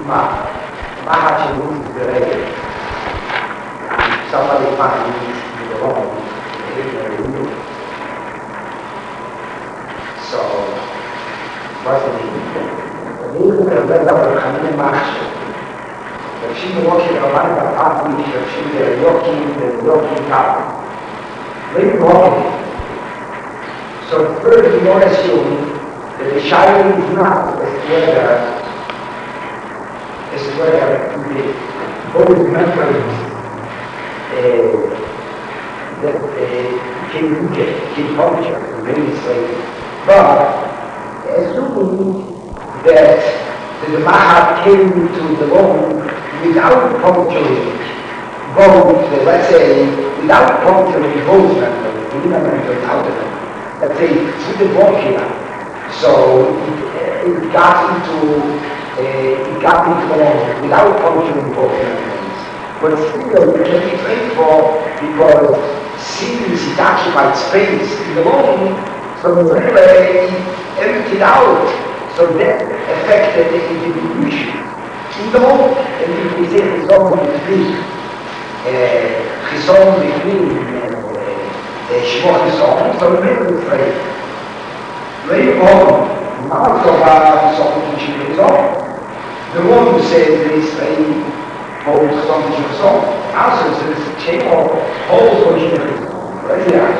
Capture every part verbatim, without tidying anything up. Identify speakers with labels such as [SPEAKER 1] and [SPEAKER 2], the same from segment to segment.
[SPEAKER 1] Ma, Maha Chinese Gray, somebody finds the wrong, so, wasn't he? The name of the level coming march. If she's walking around the party, if she's walking the walking tower, very walking. So first you want to assume that the shining is not as whether as whether the both members uh, that uh, can get can function really say, but assuming that the Maha came to the world without puncturing both, uh, let's say, without puncturing both members, the inner member and outer member. Let's say, through the bronchia. So it, uh, it got into, uh, it got into the lung without puncturing both members. But still, it can be prayed for because since it occupied space in the lung, so really emptied out. So that affected the diminution. In the moment, and if we say Chizon between, Chizon between Shmo Chizon, so remember the phrase. Very often, not so far Chizon to Chizon, the one who says this very holds Chizon to Chizon, also says the chain of holds for Chizon. Very nice.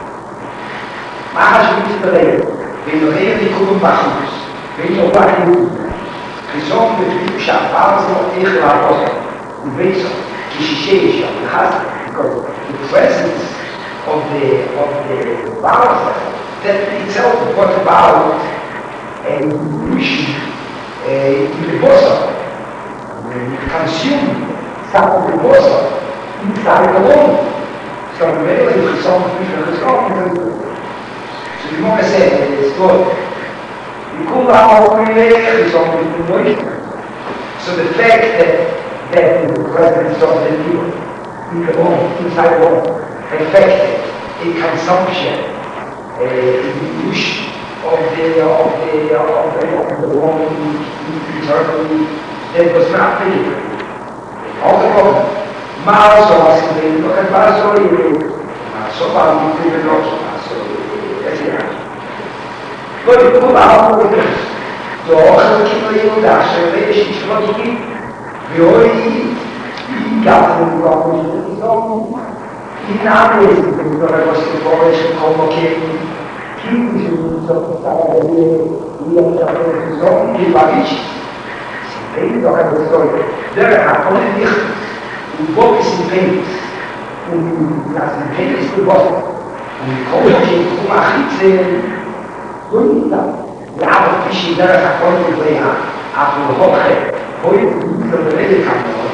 [SPEAKER 1] Mahash is the way, when the Rehe Kukum Bachus, when the Bachus, Chizon between Shabbos and Echel and Beso, Kishisheisha, because the presence of the of the Baal that itself brought about a diminution in the bosom, consumed some of the bosom inside the lung. So really Chizon between Chizon. So you want to say it's good. So the fact that, that the presence of the liver in the bone, inside the bone, affected a consumption, a diminution of the of the of the of the bone internally, that was not big. All the problem. Miles or something, look at Basel, so far we didn't know so that's it. But you out with this. So also keep you that survey she's looking really got the problem so in our ways the information convocating keep you so that we are so die Paris sie doch eine Story der hat ohne dich und wo ist in Paris und das in Paris geworden und kommt die Kumachitze Dunita, l'Arab Fishi Dara Hakon Ubeha, Apu Hoche, Hoi Dunita Vele Kamon,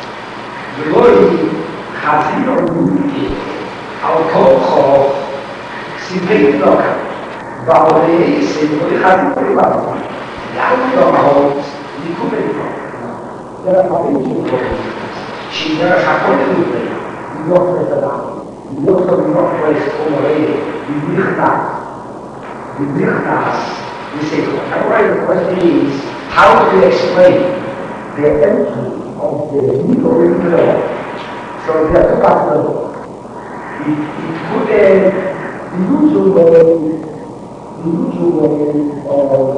[SPEAKER 1] Glori Hazino Duniti, Al Kocho, Sivei Doka, Baole, Sivoi Hazino Ribabo, Yalu Domahot, Nikubeko, Dara Pavinci She Dara Hakon Ubeha, York Veteran, York of Northwest Omore, Yichna. The Birchnas, we say, alright, the question is, how do you explain the entry of the Negro in the law? So there are two parts of the law. It, it could, uh, the usual way, the usual way of,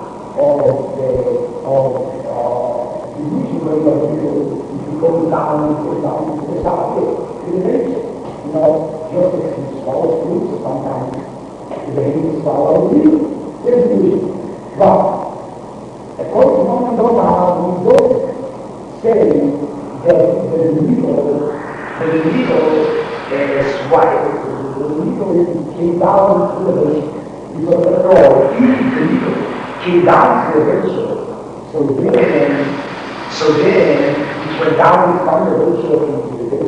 [SPEAKER 1] of the, of, uh, the usual way of people, if you go down, go down to the south, to the nature. You know, just as you swallow fruits sometimes, the heat swallow you, there's the but according to one of we don't say that the needle, the needle is white, the needle came down to the base, because after all, even the needle came down to the base, so then, so then it went down from the base into the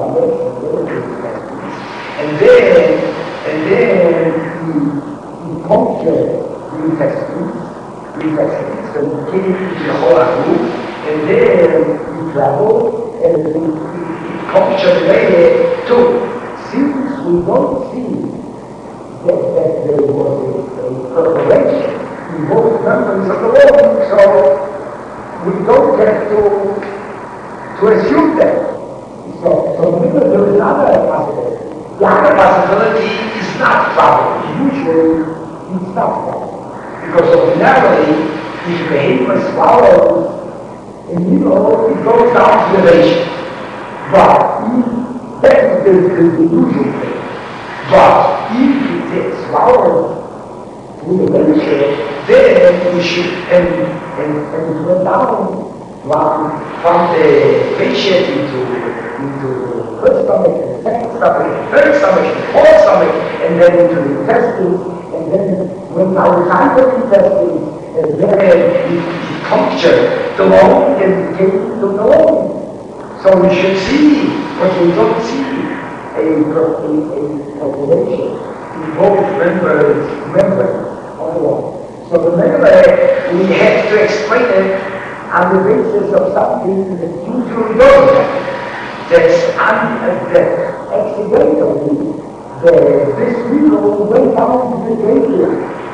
[SPEAKER 1] base, and then, and then he punctured the intestines, the intestines, so he came into the whole group, and then he traveled, and he, he punctured later too. Since we don't see that, that there was a, a correlation in both members of the world, so we don't have to, to assume that. So, so there is another possibility. The other possibility is not trouble. Usually, it's not trouble. Because ordinarily, if the behavior swallows, and you know, it goes down to the base. But if that's the, the, the usual thing. But if it swallows with the base, then we should, and, and, and it went down from, from the patient into, into the first stomach, and the second stomach, and the third stomach, and the fourth stomach, and then into the intestines, and then when outside of the intestines, and then it, it punctured the lung and came to the lung. So we should see, but we don't see a, a, a population in both members, members of the lung. So remember, we have to explain it on the basis of something that usually doesn't happen. That's on uh, the accidentally, the, this needle went down to the trachea.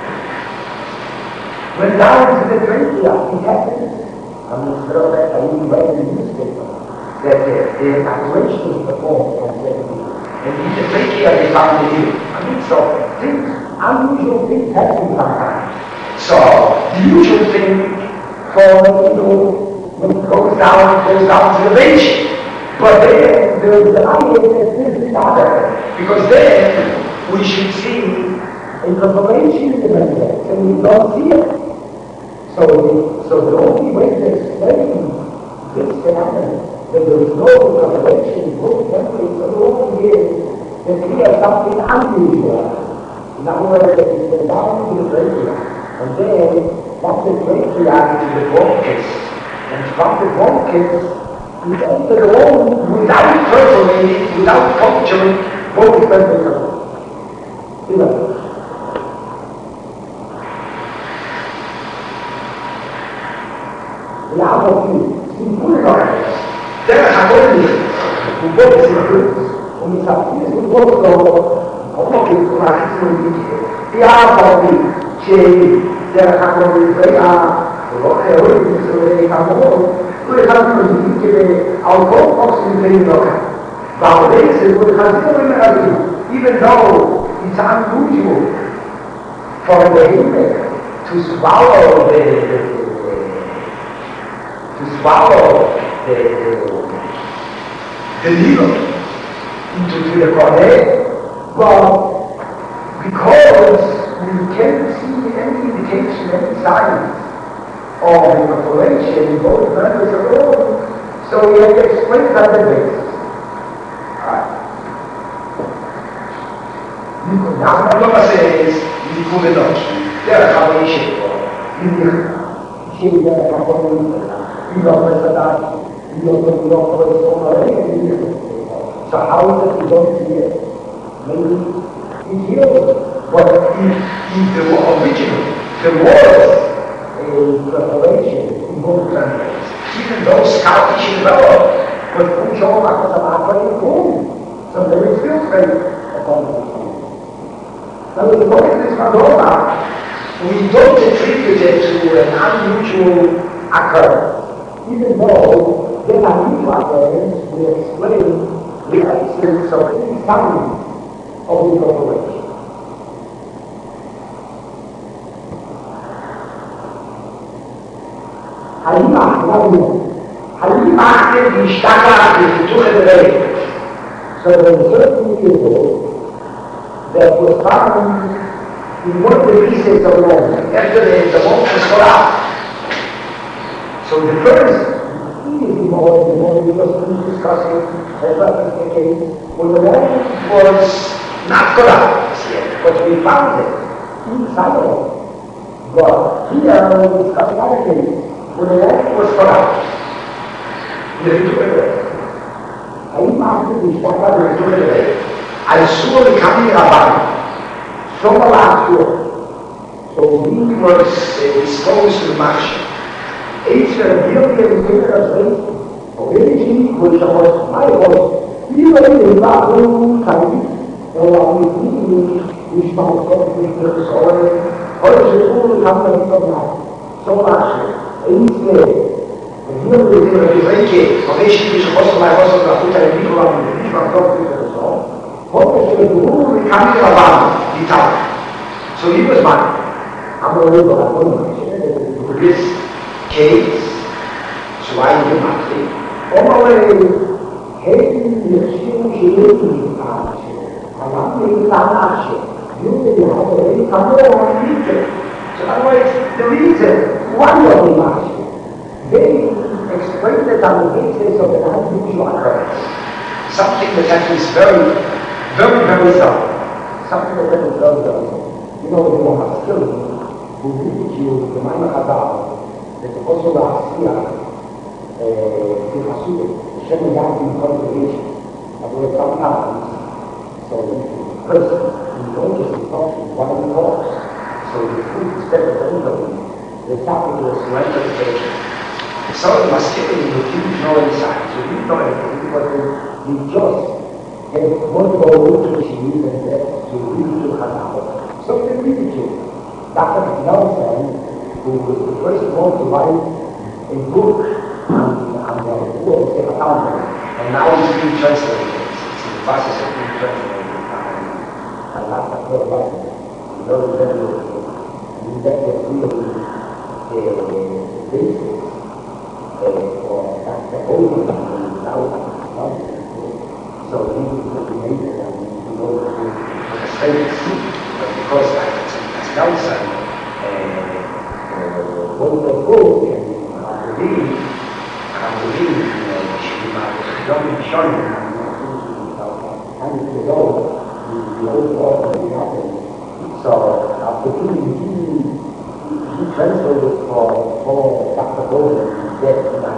[SPEAKER 1] Went down to the trachea. It happens. I mean, I even read in the newspaper that the, the evacuation is performed from the and in the trachea they found the needle. I mean, so things, unusual things happen sometimes. So, the usual thing for, you know, when it goes down, it goes down to the bench. But then, there is an idea that this is other. Because then, we should see a confirmation in the membrane, and we don't see it. So, the, so the only way to explain this phenomenon, that there is no confirmation in both membranes, so the only is that we have something unusual. In other words, that it goes down to the trachea. And then, that's the trachea into the bronchus. And from the bronchus, it enters the lung without perforating, without puncturing both membranes. See that? العضلين في كل واحد ده هقول لك وبص الفلوس ومسافين البص هم كانوا عايزين في عضلين شيء ده هقول لك بقى روح يا ولد مسوي كامو كل خمسة من كده أو فوق أقسم زي ده بعدين كل خمسة من أربعين even though it's unusual for the human to swallow the, the to swallow the, the, the needle into the cornea, but because we can't see any indication, any signs of the perforation in both members alone, so we have to explain that the basis. Now, allora se di come oggi, era come dicevo, quindi ci era come io ho presentato, io ho presentato, so how is it you don't see it? Maybe it's here, but in, in the original, there was a preparation in both countries. Even though Scout tissue developed, but who showed up as a matter of home. So there is still faith upon this. Now the point is Madonna, we don't attribute it to an unusual occurrence. Even though the unusual occurrence will explain the absence of any sign of incorporation. Halima, Halima acted in Shtaka in the So there was certain people that was found in one of the pieces of the wall. After the, the wall was cut out. So the first, immediately more, the more we were discussing, as well as the case, when the wall was not cut out yet, but we found it inside the wall. But here we're discussing other cases, when the wall was cut out. The ritual. I imagine the Shtaka the ritual. Al suo ricambio la banca, sopra l'acqua, so he was uh, exposed to the marsh. Each of the European players, origin, which was my voice, even in the bathroom, time, or we really wish my God to the soil, or the school company of life. So much, each day, io vedevo che perché non esci che ci posso mai posso da tutta le piccole ma proprio per so poi che tu mi cambi la mano d'Italia so he was mine I'm a little bit of this case so I did not see come hey you see you in pace avanti in pace you devi avere amore so otherwise the reason why you're in they explain it on the basis of an unusual occurrence. Something that actually is very, very, very subtle. Something that is very subtle. You know, you have children who ridicule the minor Hadar, that also last year, the Hasudim, Shem Yakim congregation, that were sometimes, so the person who notices something, one talks, so the food instead of entering, the topic was surrender station. So it was given him a huge no insight, so he thought it was he just had one goal to achieve and that to ridicule Hanau. So they ridiculed. Doctor Nelson, who was the first one to write a book on, on the world of accounting, and now it's being translated. It's in the process of being translated by a lot of people writing. You know, that was really the basis. Or that's the whole thing now, so he made it and he goes to the state seat, but because as Nelson was the book and I believe, I believe, she don't show you, and to go, the old law of the happened. So after he, he, he translated for, for Doctor Golden. That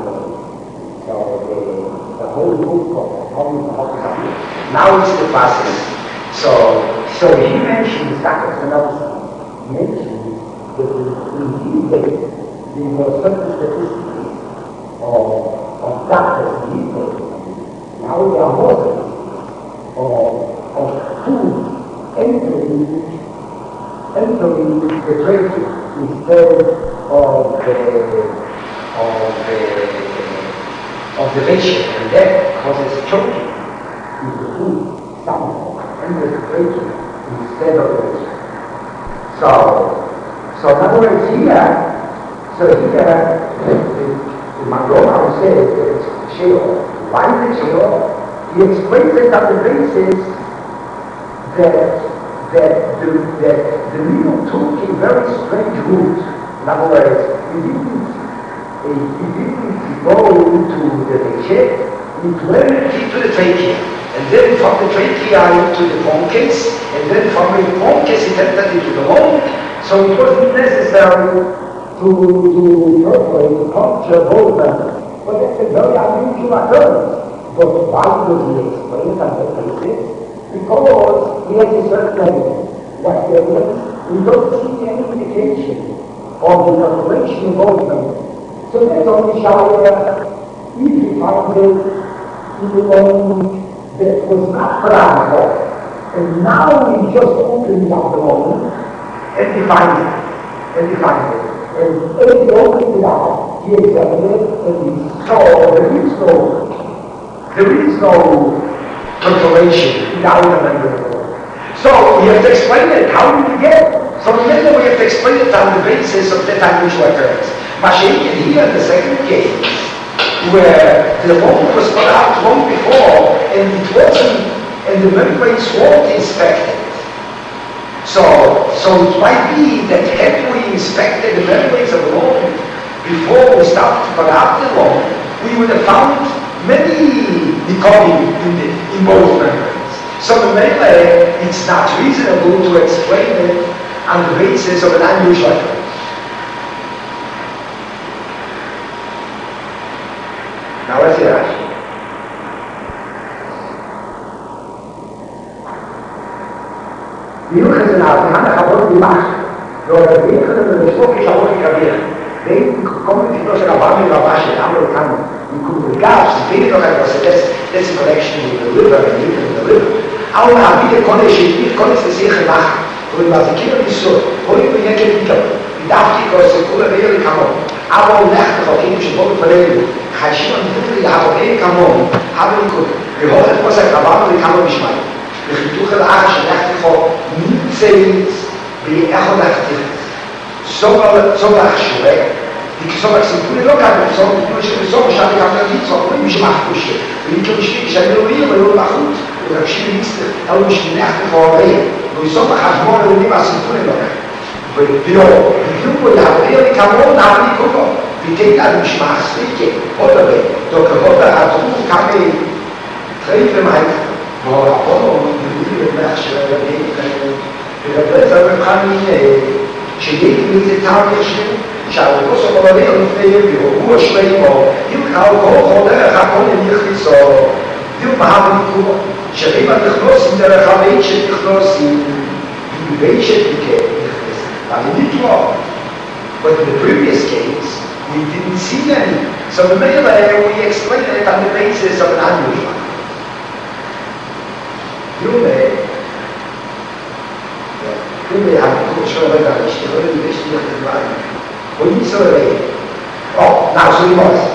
[SPEAKER 1] so the, the whole book of how now it's the process. So so he mentions Doctor Sanelson mentions that in these days there were certain statistics of, of doctors in these days. Now there are more of, of food entering entering the trachea instead of the of the, of the patient, and that causes choking in the food somehow, and the trachea instead of the patient. So, so in other words, here, so here, the McDonald says that it's Sheol. Why the Sheol? He explains it on the basis that, that, the, that the Nilo took a very strange route. In other words, he didn't He didn't go into the trachea, he went into the trachea, and then from the trachea into the bronchus, and then from the bronchus it entered into the lung, so it wasn't necessary to, to perforate, to puncture both members. But that's a very unusual occurrence. But why does he explain it on that basis? Because he has a certain evidence. What evidence? We don't see any indication of the perforation of both members. So that's only shower if you find it in the lung that was not parameter, and now we just opened up the lung and defined it, and defined it. And as we opened it up, he examined it, and we saw there is no, there is no perforation without a member of the lung. So we have to explain it. How did we get it? So remember, we have to explain it on the basis of that unusual occurrence. Masha'ik here in the second case, where the lung was put out long before, and it wasn't, and the membranes weren't inspected. So, so it might be that had we inspected the membranes of the lung before we started to put out the lung, we would have found many decoding in, the, in both membranes. So the melee, it's not reasonable to explain it on the basis of an unusual occurrence. Now let's see that. Die Juchen sind auf die Hand geholt gemacht. Door de wegen en de stokjes al ooit graveren. Nee, komen die door zijn abandon of als je het andere kan. Die communicatie, die weet nog even, that's a connection with the river and you in the river. Allemaal, wie kon je, wie kon je zich gemaakt. Toen was ik hier niet zo. Hoor je me, je kent niet op. דידקטיקוס וכולה ואיר כמון. אבל הולך לחוקים שבו בפנינו, חיישים המדברים להרבה כמון, אבל נקוד, והולך פוסק רבנו לכמה משמעים. וחיתוך אל אחר שלך תחו נמצאית באיכות החתיכת. סובר החשורה, וכסובר סיפורי לא כאן, בסובר שם לכמה ניצור, רואים שמח קושה. ולכם משפיק שאני לא עיר ולא בחוץ, ורקשים מצטר, אלו משתנך תחו הרבה. ובסובר חשמון אלוהים הסיפורי לא כאן. ולא, בדיוק בו להרבה לכמון נעלי כולו. ותגיד עד משמח ספיקה, עוד הרבה. דוקרות הרדרו כמה תראים ומהי. והפולו נגיד למח של הרבים, ולבד זה מבחן שיהיה מזה תאר ישנו, שהאוטוס המולדים לפני והוא השלמו, יקראו כל כל דרך הכל נכניסו, והוא מהב ניקור, שרים הנכנוסים דרך הבית שנכנוסים, בית שנכנס, and we did wrong. But in the previous case, we didn't see any. So the Melee, we explained it on the basis of an unusual. You may, you may have a cultural revelation, or you wish to the right. When you saw it, oh, now so he was.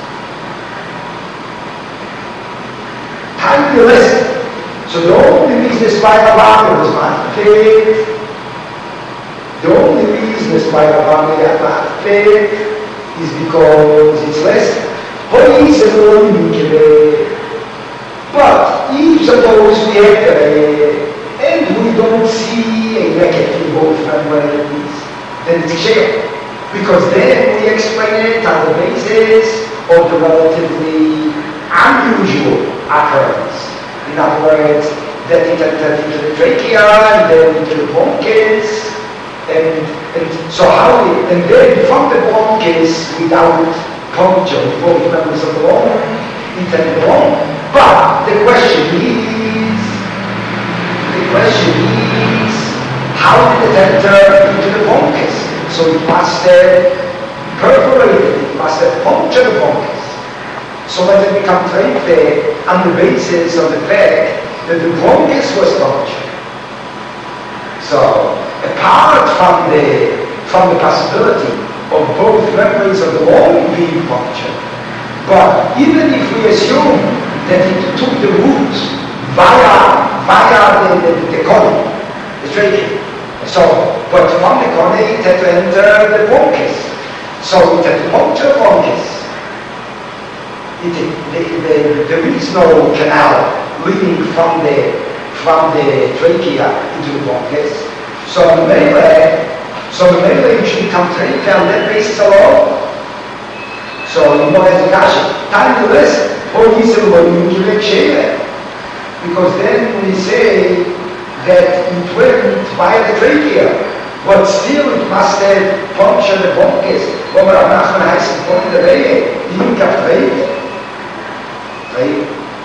[SPEAKER 1] Time to listen. So the only reason this Bible Bible was my faith. The only reason this Bible Bible got my faith is because it's less. Holy is the only But if suppose we have uh, and we don't see a negative both memories, then it's shame. Because then we explain it on the basis of the relatively unusual occurrence. In other words, that it entered into the trachea and then into the bronchus, and, and so how it, and then from the bronchus without puncture, both members of the lung, into the lung. But the question is, the question is, how did it enter into the bronchus? So it must have perforated, it must have punctured the bronchus. So let it become very clear on the basis of the fact that the bronchus was punctured. So apart from the, from the possibility of both memories of the lung being punctured, but even if we assume that it took the root via, via the, the, the colon, the trachea. So, but from the colon it had to enter the bronchus. So it had to puncture the bronchus. It, the, the, there is no canal leading from the, from the trachea into the bronchus. So the melee, so the melee usually comes trachea on that basis alone. So you know as a question, time to listen. Or listen when you direct share. Because then we say that it went via the trachea, but still it must have functioned the bronchus. When we're not going to have some point of the way, you can have trade. Right?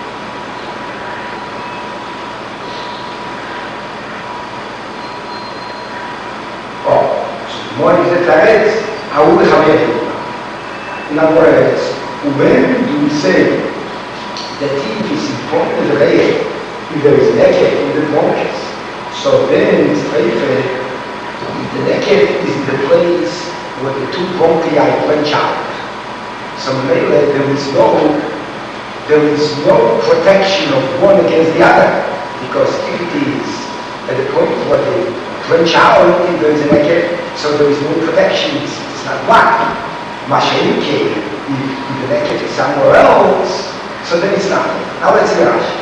[SPEAKER 1] Oh, so more is the target, how would have it? In other words, when do we say that if it's important to the way, if there is naked in the bronchus, so then it's very fair. The naked is the place where the two bronchi branch out. So maybe there is no, there is no protection of one against the other, because if it is at the point where they branch out, if there is a naked, so there is no protection. It's, it's not one. Mashenike, if the naked is somewhere else, so then it's not. Now let's see Rashi.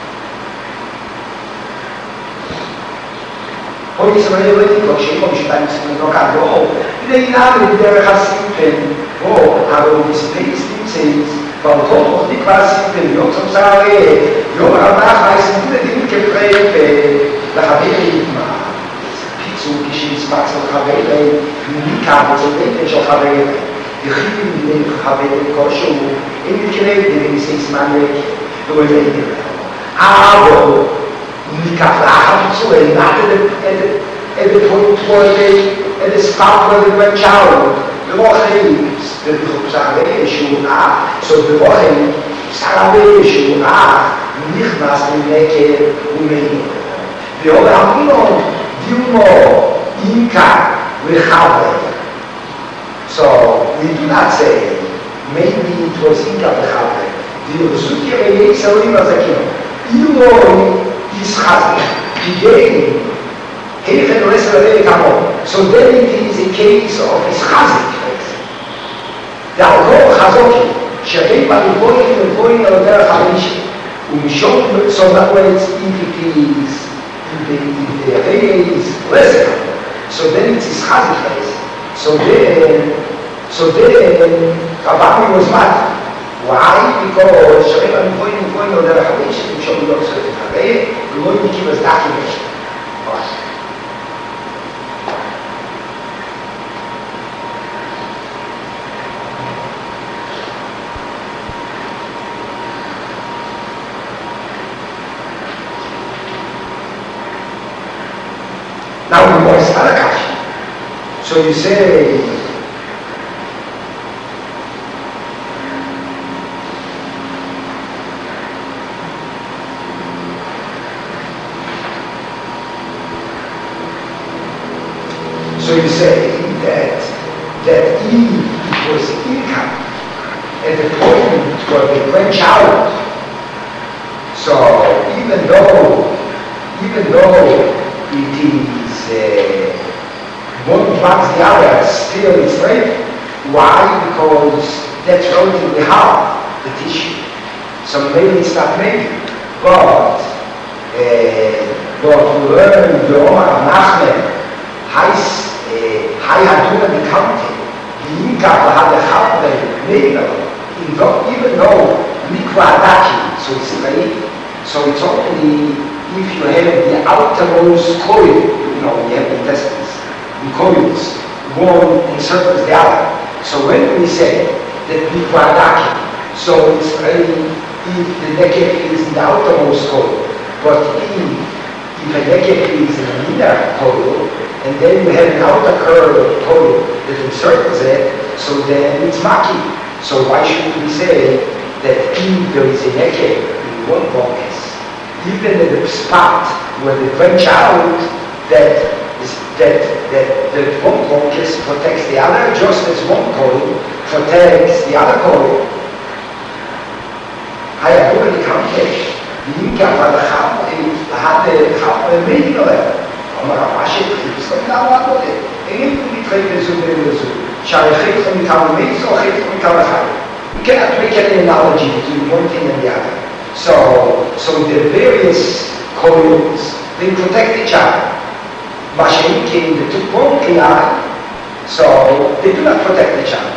[SPEAKER 1] Poi Israele dico che come ci stanno seguendo caro, dei navi deve hasim oh, avevo displays things, but all di quasi del io so sai, io ora mai sempre di che prende la capire ma pizzo che ci spazio capire, mi capo dentro ciò capire. יחידים בין חברים כלשהו, אם יקרה בין סיסמנק ולהיגר. אבל ניקח לאחר not at the point where at the spot where they went out, ברוכים, ובחופשרה שונה, so ברוכים, שרה שונה, נכנס לנקר ומהיר. ואומר אמרו, דיומו, אינקה וחבר, we do not say, maybe it was Inka Bechapre. The Yosuki Reyes Elohim Azakino. Eloi is Chazir. Again, Heichen Resarei Kamo. So then it is a case of his Chazir. The Alkohol Chazoki. Shavei Balikoyin and Koyin Elodera Chamishi. Umshon, so that way it's if it is, if the, if the Reyes is lesser. So then it's his Chazir place. So then, so then, Rabbi was mad. Why? Because Shavim and Koyin and Koyin or the Rachavish, and Shavim not so that way, we want to keep us documented. Now we want to start a kashi. So you say, So you say that that if it was income at the point where they branch out, so even though even though it is uh, one plugs the other, still it's right. Why? Because that's relatively hard, the tissue. So maybe it's not maybe, but uh, but to learn the Omar Nachman, heißt Hai Haduna Bekannte, die Inka had a Chapre, Negel, even though Mikva Adaki, so it's right, so it's only if you have the outermost coil, you know, you have the intestines, the coils, one encircles the other. So when we say that Mikva Adaki, so it's really if the nekef is in the outermost coil, but if, if a nekef is in the inner coil, and then we have an outer curve coil that encircles it, so then it's maki. So why shouldn't we say that if there is a nekef in one bronchus, even at the spot where they branch out, that is, that, that that one bronchus protects the other, just as one coil protects the other coil. I have already counted. The Inka had a half, had a half a million of them. אמר רש"י, זה גם לא עבודה. אין מתחיל לזו ולזו. שהרי חלק מכמה מייס או חלק מכמה חי. You cannot make any analogy between one thing and the other. So, so the various coils, they protect each other. מה שאם כן, the two bronchi, so they do not protect each other.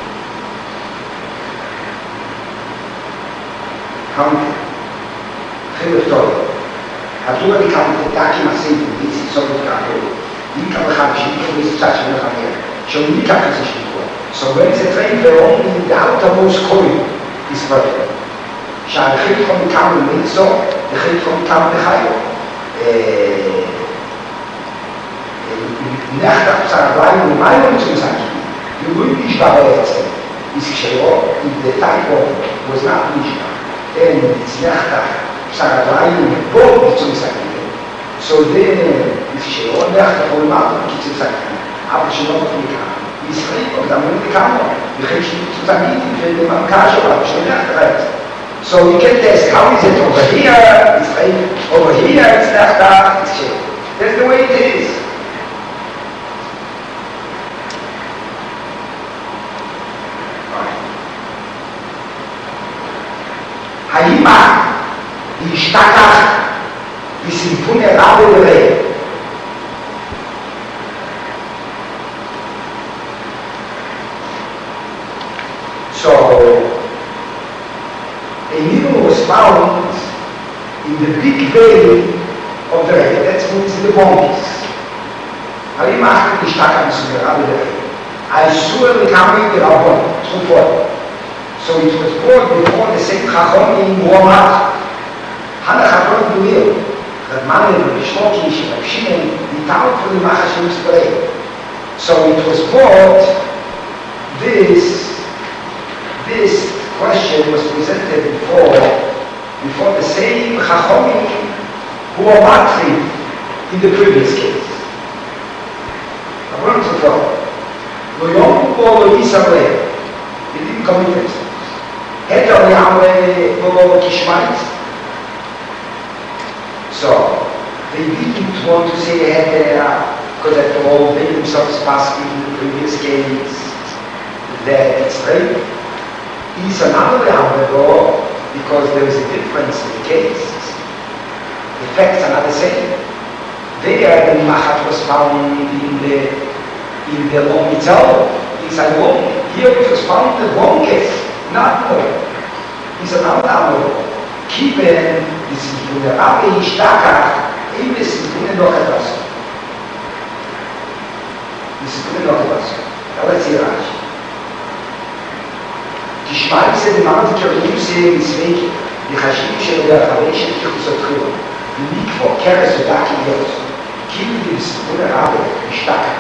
[SPEAKER 1] Counting. חלק טוב. הדור לקחת את דקי מסיבי, איסי סובת כאלו, איקה בחמישים, איסי צד של מחמיר, שהוא איקה כזה שיקוע. So when it's a train, they're only in the outermost coil is vertical. שהחלק חום מכמה מיצו, החלק חום מכמה בחיו. נחתך בשר הרגליים ומים לא מצום סנקים. יוגוי נשבע בעצם. is כשלו, if the type of was not נשבע, then it's נחתך. Saraglayim, both Kitzum Sakin. So then, if she won't have to hold out Kitzum Sakin, after she won't be calm, he's free of the American, the Kitzum Sakin, the Mankash, or she won't have to rest. So you can test how is it over here, it's free, over here, it's not that, it's chill. That's the way it is. Hayima. להשתכח בסימפוניה רבי לבי. So, a needle was found in the big vein of the ray, that means in the bronchus. הרי מה אחת להשתכח בסימפוניה רבי לבי? האיסור לקמרי דרבון, תרופות. So it was brought before the same Chachon in Muhammad. Hana Chachon Duil, the man in the Shlokish, of Shimon, the town for the Machashim Spray. So it was brought, this, this question was presented before, before the same Chachon who were matri in the previous case. I want to go. Lo Yom Bo Lo Yisrael. called Kishmaris. So, they didn't want to say Heter, because after all, they themselves passed in the previous case that it's right. Is another underdog because there is a difference in the case. The facts are not the same. There, the Machat was found in the in the long itself, inside long. Here it was found in the wrong case, not the It's another underdog. Kippen ist in der Rabbi Ishtaka, eben ist in der etwas. Ist in der etwas. Aber es ist reich. Die Schweizer, die Mann, die Jerusalem ist weg, die Chashimische oder Arabische Kirchhof, die Mikvo, Keres und Daki Jos, Kippen ist in der Rabbi Ishtaka.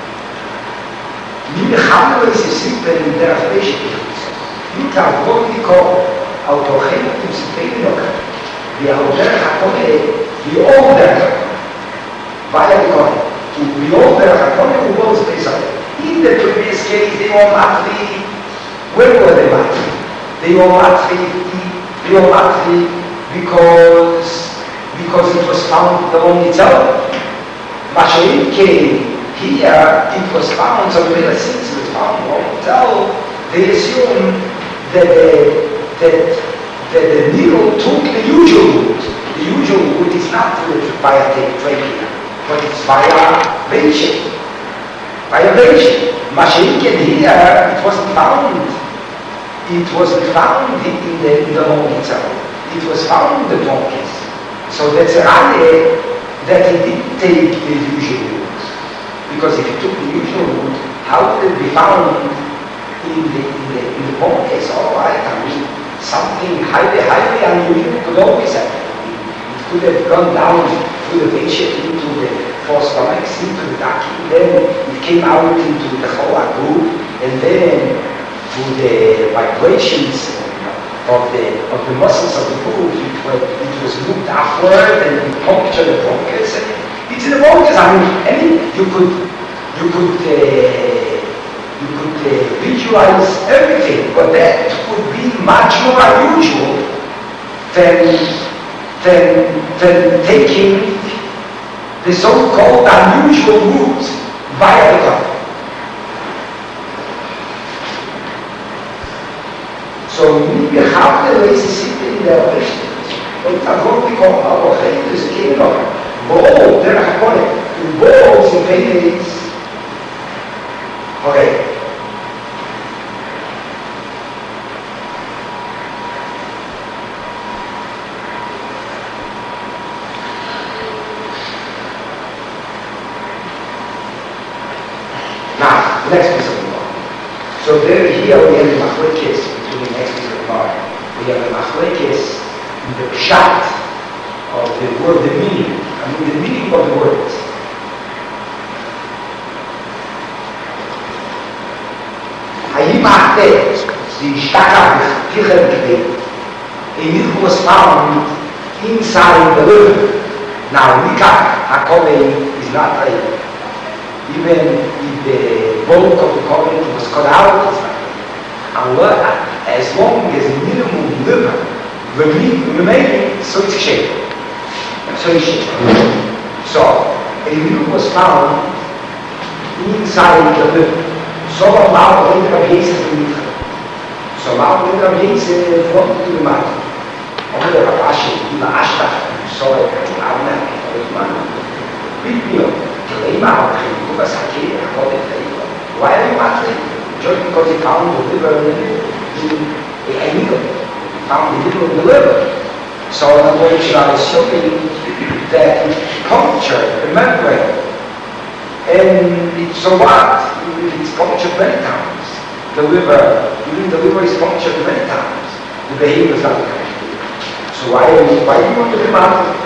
[SPEAKER 1] Die Mechammer ist es in der Arabische Kirchhof. Die Tavrodiko, Autochene im Sipelinoka, die Autochene Hakone, die Order, weil er gekommen, und die Order Hakone who was besser. In the previous case, they were matri, where were they matri? They were matri, they were matri because, because it was found the wrong itself. Masharim came, here it was found, so the since it was found the wrong itself, they assume that the That, that the needle took the usual route. The usual route is not via trachea, but it's via venture. Via venture. Mashiach here, it wasn't found. It wasn't found in the, in the home itself. It was found in the donkeys. So that's a raya that he didn't take the usual route. Because if he took the usual route, how would it be found in the, in the, in the donkeys? All right, I mean, something highly, highly unusual could always happen. It could have gone down through the venture into the four stomachs, into the ducky, then it came out into the whole group, and then through the vibrations of the of the muscles of the group, it was, it was moved upward and it punctured the bronchus. And it's in the bronchus. I mean, I mean, you could you could. Uh, You could uh, visualize everything, but that would be much more unusual than, than, than taking the so-called unusual route via the gut. So we have the relationship in the relation. But I don't think of our faith is king of both, they're not calling it. Both in faith is okay. Now, the next piece of the law. So there, here we have the machlekes between the next piece of the law. We have the machlekes in the pshat of the word, the meaning. I mean, the meaning of the words. Hayim ha'ateh, the ishtaka b'chticher k'dei, a milk was found inside the liver. Now, nikah ha'kolei is not a even if the bulk of the colony was cut out, as long as the minimum liver remaining, so it's shaped. So it's shaped. So a milk was found inside the liver. So about the interface of the liver. So about the interface from the mind. Over the Rashi, the Ashta, so it why are you asking? Just because he found the liver in the illegal. He found the liver in the liver. So in other words, you are assuming that it punctured the membrane. And it, so what? It's punctured many times. The liver, even the liver is punctured many times. The behavior is not the kind. So why, why do you want to be mad?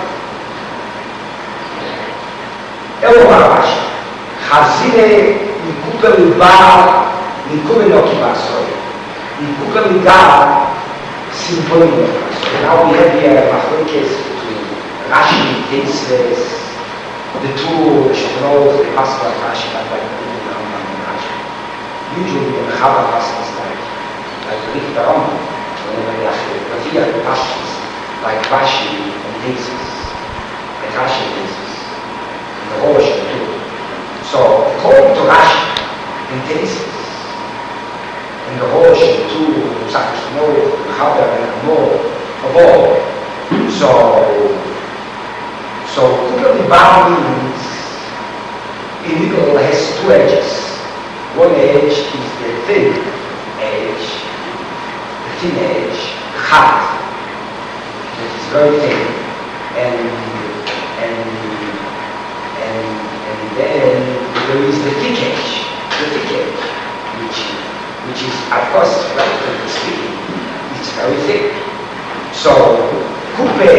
[SPEAKER 1] אלו מרש, חזינה מקופל לבעל, מקופל נוקי בעשוי, מקופל לגעל, סימפולים בעשוי. Now we have here machlekes between Rashi, Tesis, the two Shokros, the Pascal Rashi, and like the Rambam and Rashi. Usually the Chava Pascal is like, like the Richter Rambam, whenever they actually theory passages like Rashi and Taisus, like Rashi and Taisus, and the Rosh too. So according to Rashi and Taisus, and the Rosh too, no Chaber and more of all. So, so Kukla Libar means in Hebrew has two edges. One edge is the thin edge, the thin edge, hard, that is very thin, and and and and then there is the thick edge, the thick edge, which which is of course relatively speaking, it's very thick. So Kupe,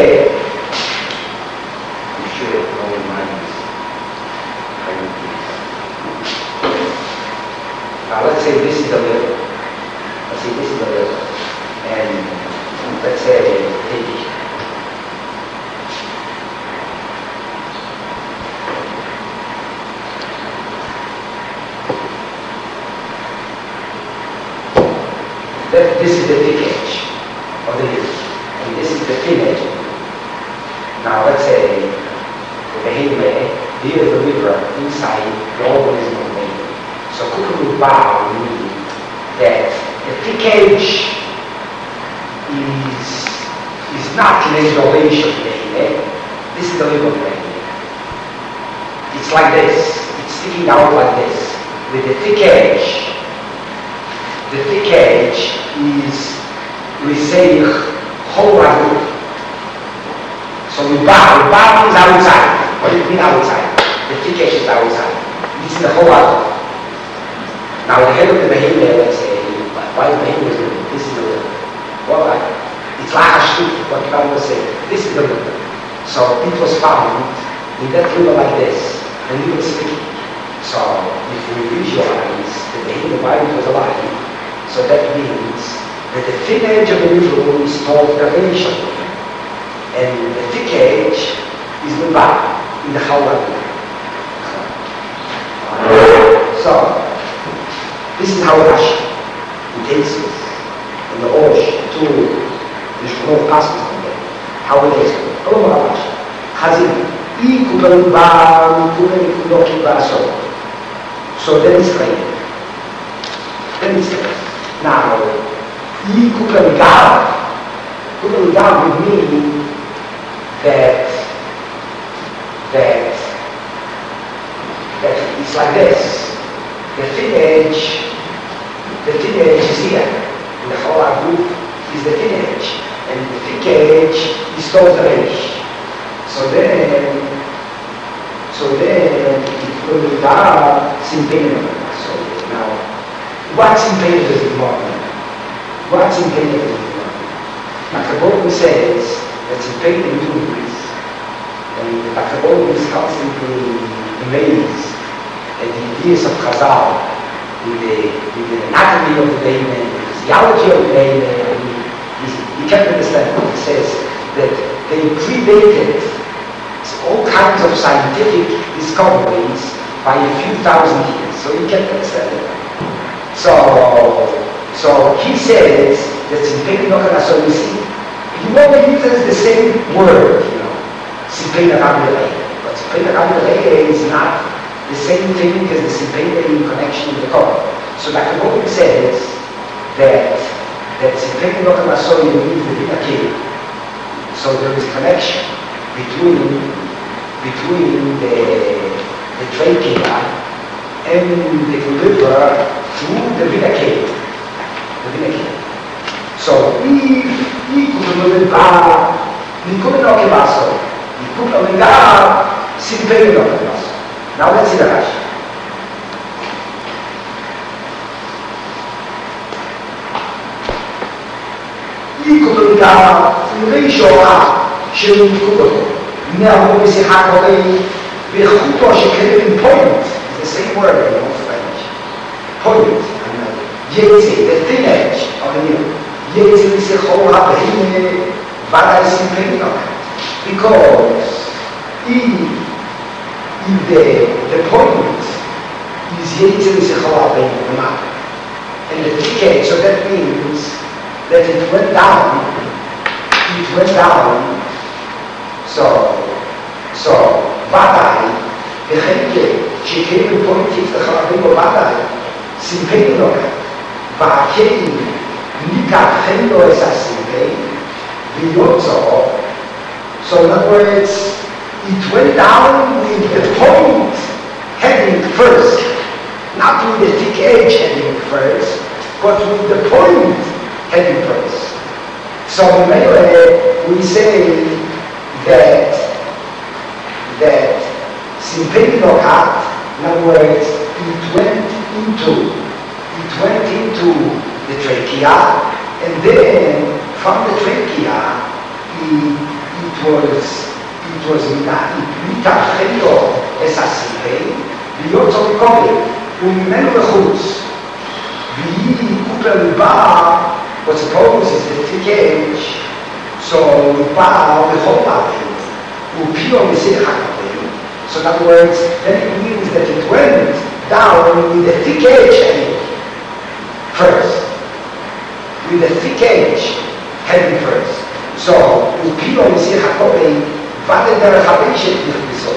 [SPEAKER 1] you should know mine. Now let's say this is the middle. Let's say this is the middle. And let's say take it. That this is the thick edge of the middle. And this is the thin edge. Now let's say the headway, here is the river inside the organism of the baby. So Kukla Libar means that the thick edge is, is not in isolation of the head. This is the liver of the head. It's like this. It's sticking out like this. With the thick edge, the thick edge is, we say, whole life. So Libar, Libar means outside. What do you mean outside? The thick edge is outside. This is the whole life. Now the head of the behemoth, let's say, why the behemoth is this is the liver. Well, like, it's like a shoot, what Kram was saying. This is the liver. So it was found in that liver like this, the liver is sticky. So if we visualize the behemoth while it was alive, so that means that the thin edge of the liver is called the relation, and the thick edge is the back in the whole liver. So this is how Rashi, in Taisus, in the Rosh, two, the Shulchan passages on that, how it is. Come on, Rashi. Chazin, I Kukla Libar, Kukla Libar, so. So then it's clear. Then it's clear. Now, I Kukla Libar, Kukla Libar would mean that, that, that it's like this. The thin edge, the thin edge is here. In the whole group is the thin edge. And the thick edge is called the edge. So then, so then it will be down Simpeino. So now, what's Simpeino is the moment? What's Simpeino is the moment? Doctor Bolton says that Simpeino means, and Doctor Bolton is constantly amazed at the ideas of Chazal, with the, with the anatomy of the baby, the physiology of the baby, and he, he can't understand what he says, that they predated all kinds of scientific discoveries by a few thousand years, so he can't understand it. So, so he says that Simpeino Nokana, you see, he only uses the same word, you know, Simpeino Nokana, but Simpeino Nokana is not the same thing as the Simpeino in connection with the core. So Doctor Bolton says that that Simpeino Nokana means the Vina Cave. So there is connection between between the the trachea and the liver through the Vina Cave. The Vina Cave. So if if Kukla Libar, Nikula Nokimaso, Kukla Libar, Simpeino Nokimaso. Now let's see the Rashi. Kukla Libar, Leishoah, Shem Kukla. Now we see Hakolei, Bechuto Shekelim point. It's the same word in French. Point. Yetzi, the thin edge of the needle. Yetzi is a whole happening, but I Simpeino. Because if if the, the point is Yetzi is a whole happening, and the thick edge, so that means that it went down it went down, so, so, ודאי, בחלקה שקיים פוליטיק לחלבים בוודאי, סימפי לו, והקיים ניקח חלו את הסימפי, ויוצא, so in other words, it went down with the point heading first, not with the thick edge heading first, but with the point heading first. So in Mele, we say that that Simpei Lokat, in other words, it went into it went into the trachea, and then from the trachea it, it was it was mitachelo esa Simpei, ויוצא מקובל, וממנו לחוץ, והיא קופל בה, what supposes the thick edge, so בה בכל פעמים, ופיו מסיר חכבים. So in other words, then it means that it went down with the thick edge heading first. With the thick edge heading first. So, ופיו מסיר חכבים, ועד דרך הבשת נכנסות.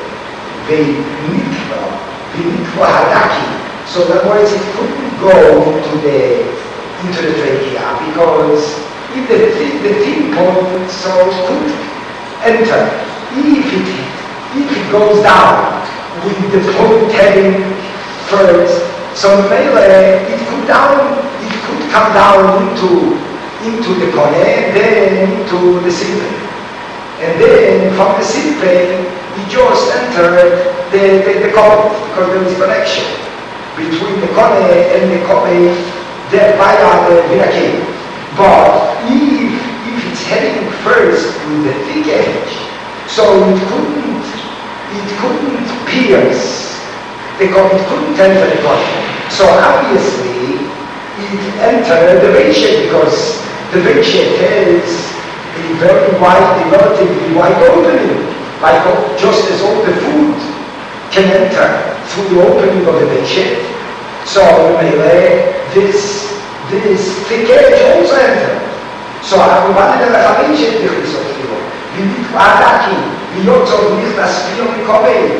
[SPEAKER 1] ונקבע, ונקבע הדקי. So in other words, it couldn't go to the, into the trachea because if the, the thin point, so it could enter. If it, if it goes down with the point heading first, so melee, it could down, it could come down into, into the cone, and then into the simpe. And then from the simpe, we just entered the, the, the cone, because there is connection between the cone and the cone, there via the vena cava. But if, if it's heading first with the thick edge, so it couldn't, it couldn't pierce the cone, it couldn't enter the cone. So obviously, it entered the vein shape because the vein shape has a very wide, a relatively wide opening, like just as all the food can enter through the opening of the vein shape. So melee, this this thick edge also entered. So everybody that has a vein shape נכנס אותו. ונקבע הדקים, ויוצא ונכנס פיו מקובל.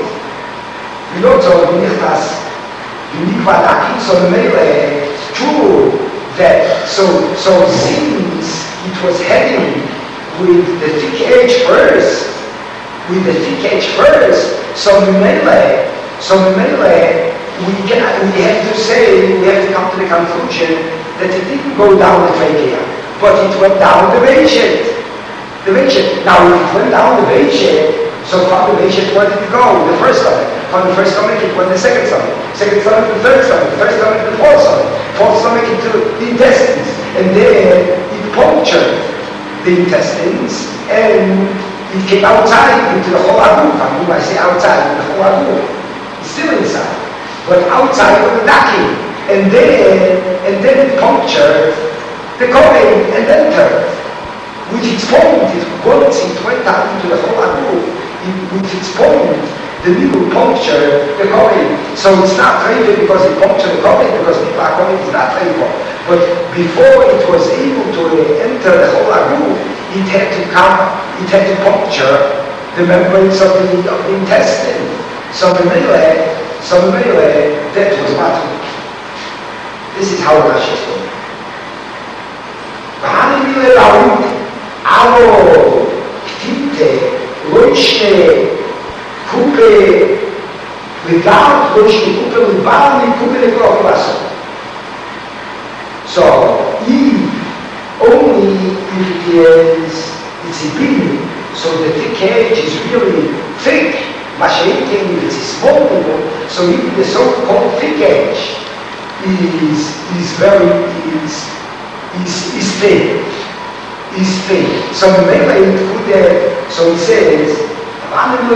[SPEAKER 1] ויוצא ונכנס ונקבע הדקים, so melee, true that so so since it was heading with the thick edge first, with the thick edge first, so melee, so melee, we can we have to say, we have to come to the conclusion that it didn't go down the trachea, but it went down the vein shape. The vein shape. Now if it went down the vein shape, so from the vein shape, where did it go? The first stomach. From the first stomach it went the second stomach. Second stomach the third stomach. The third stomach the fourth stomach. Fourth stomach into the intestines. And then it punctured the intestines and it came outside into the whole aguf. I mean, I say outside, the whole aguf. It's still inside. But outside of the ducting. And then, and then it punctured the colon and entered. With its point, it, once it went out into the whole aguf, with its point, the needle punctured the colon. So it's not treated because it punctured the colon, because the colon is not treated. But before it was able to enter the whole aguf, it had to come, it had to puncture the membranes of the, of the intestine. So the melee, so the melee, that was what. This is how Rashi is going. Alo, Ktite, Roshne, Kupe, without Roshne, Kupe, without me, Kupe, the Krokubaso. So, if only if it is, it's a big, so the thick edge is really thick, Mashayikin, if it's a small one, so if the so-called thick edge is, is very, is, is, is thin. Is thin. So maybe it could have, so it says, Now,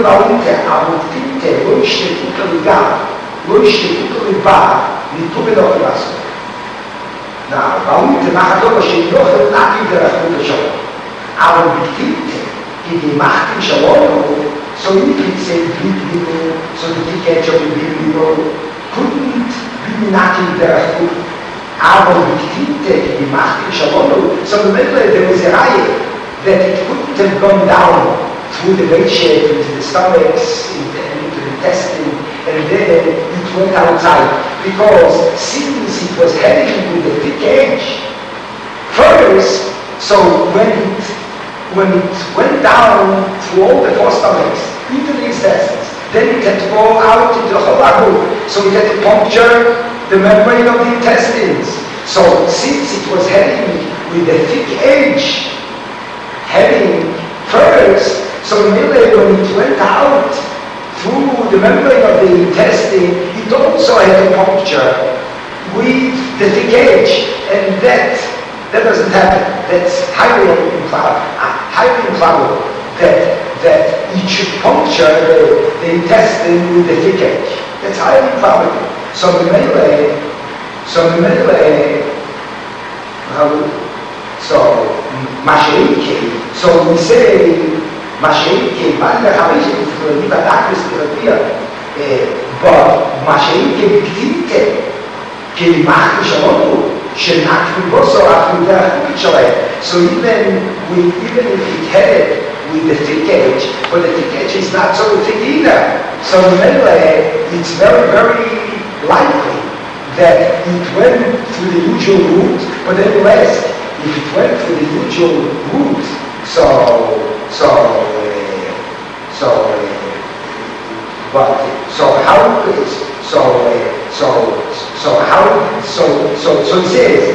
[SPEAKER 1] Baumte Machatova Sheinochel not in the Rachut Shalom. Aber Biktimte, in die Macht im Shalom, so if it's a big people, so the ticket of the big people couldn't be not in the Rachut. Aber Biktimte, in die Macht im Shalom, so the middle there was a Reihe, that it couldn't have gone down through the ratio into the stomachs and into the intestine, and then it went outside. Because since it was heading with a thick edge, first, so when it, when it went down through all the four stomachs into the intestines, then it had to go out into the whole agul. So it had to puncture the membrane of the intestines. So since it was heading with a thick edge, heading first, so immediately when it went out through the membrane of the intestine, it also had to puncture with the thick edge, and that that doesn't happen. That's highly improbable. Highly improbable that that it should puncture the, the intestine with the thick edge. That's highly improbable. So the melee, so the melee, so Mashiach, so we say Mashiach, man the Harish is the Liba Dakis Therapia, but Mashiach dictated Kelimach Shalom, Shenak Boso after the Chile. So even we even if it had with the thick edge, but the thick edge is not so thick either. So melee, it's very, very likely that it went through the usual route, but nevertheless, if it went through the usual route, so, so, uh, so, uh, but, so how, so, uh, so, so how, so, so, so it says,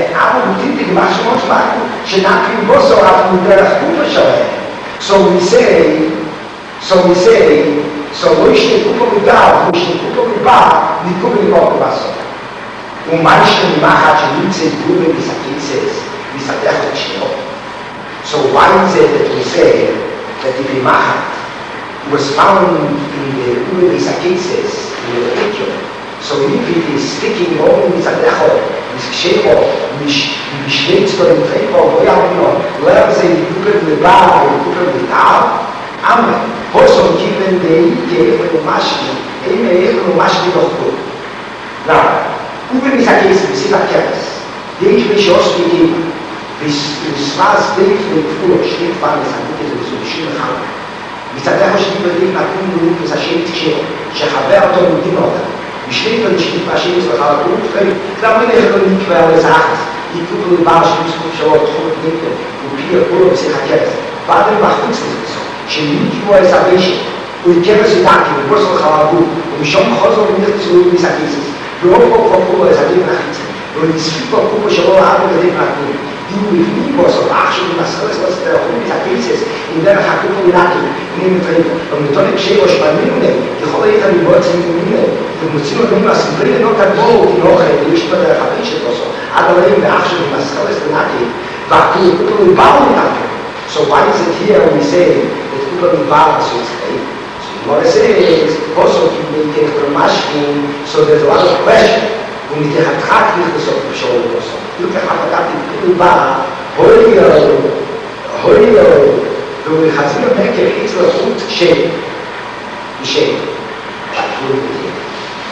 [SPEAKER 1] so we say, so we say, so לא ישתקו פה מגב, לא ישתקו פה מבא, ניקו ולבוא פה בסוף. ומה ישתנו מאחד שנמצא גבול ומסתכיסס, מסתך את שניו. So why is it that we say that the Mahat was found in the Uwe-Misakeses, in the Ekyo? So if it is sticking all in Misadecho, Misksheko, Mishletzko, and Feko, Boyamino, learn say you could be bad, you could be bad, Amen. Also given the Ike for the Mashki, Eme for the Mashki of good. Now, Uwe-Misakeses, Misakeses, the H B Shos speaking, ושמאז דרך נקפו שני פעם לסנדות את זה בשביל אחד. מצדך השני בדרך נקום דורות וסשם תקשרו, שחבר אותו נותנים אותה. בשני פרשנים פרשנים סלחה לקום, גם מלך לא נקבע על איזה אחת. יקרו לבעל שני סקוף שלו, תחום את נקטו, ופי הכולו בשיחה כרס. ועד הם בחוץ לזה, שנקבו על איזה הבשת, ולכרס ידעתי, ובוסר חלגו, ומשום חוזר ונכנסו ומסכיסס, ואור פה קופו על איזה דין החיצה, ונספיק פה קופו שלו לעד בגדים נקום. You with me was of action in Mascolas was the whole cases in their Hakufu Naki, in the from the tonic shape of Spanine, the whole eight and words in the minute, the Muslim was really not at all in Oche, the Ishma the Hapisha also, other than the action in Mascolas the Naki, but to people in Baal. So why is it here we say that people in Baal should stay? So what I say is also to make it from Mashkin, so there's a lot of questions. ומתי התחת נכנסות בשאול ובסוף. כאילו ככה פתחתי כאילו בא, הוי יו, הוי יו, ומחזים המקר חיץ לחוט שם, שם. פתחו את זה.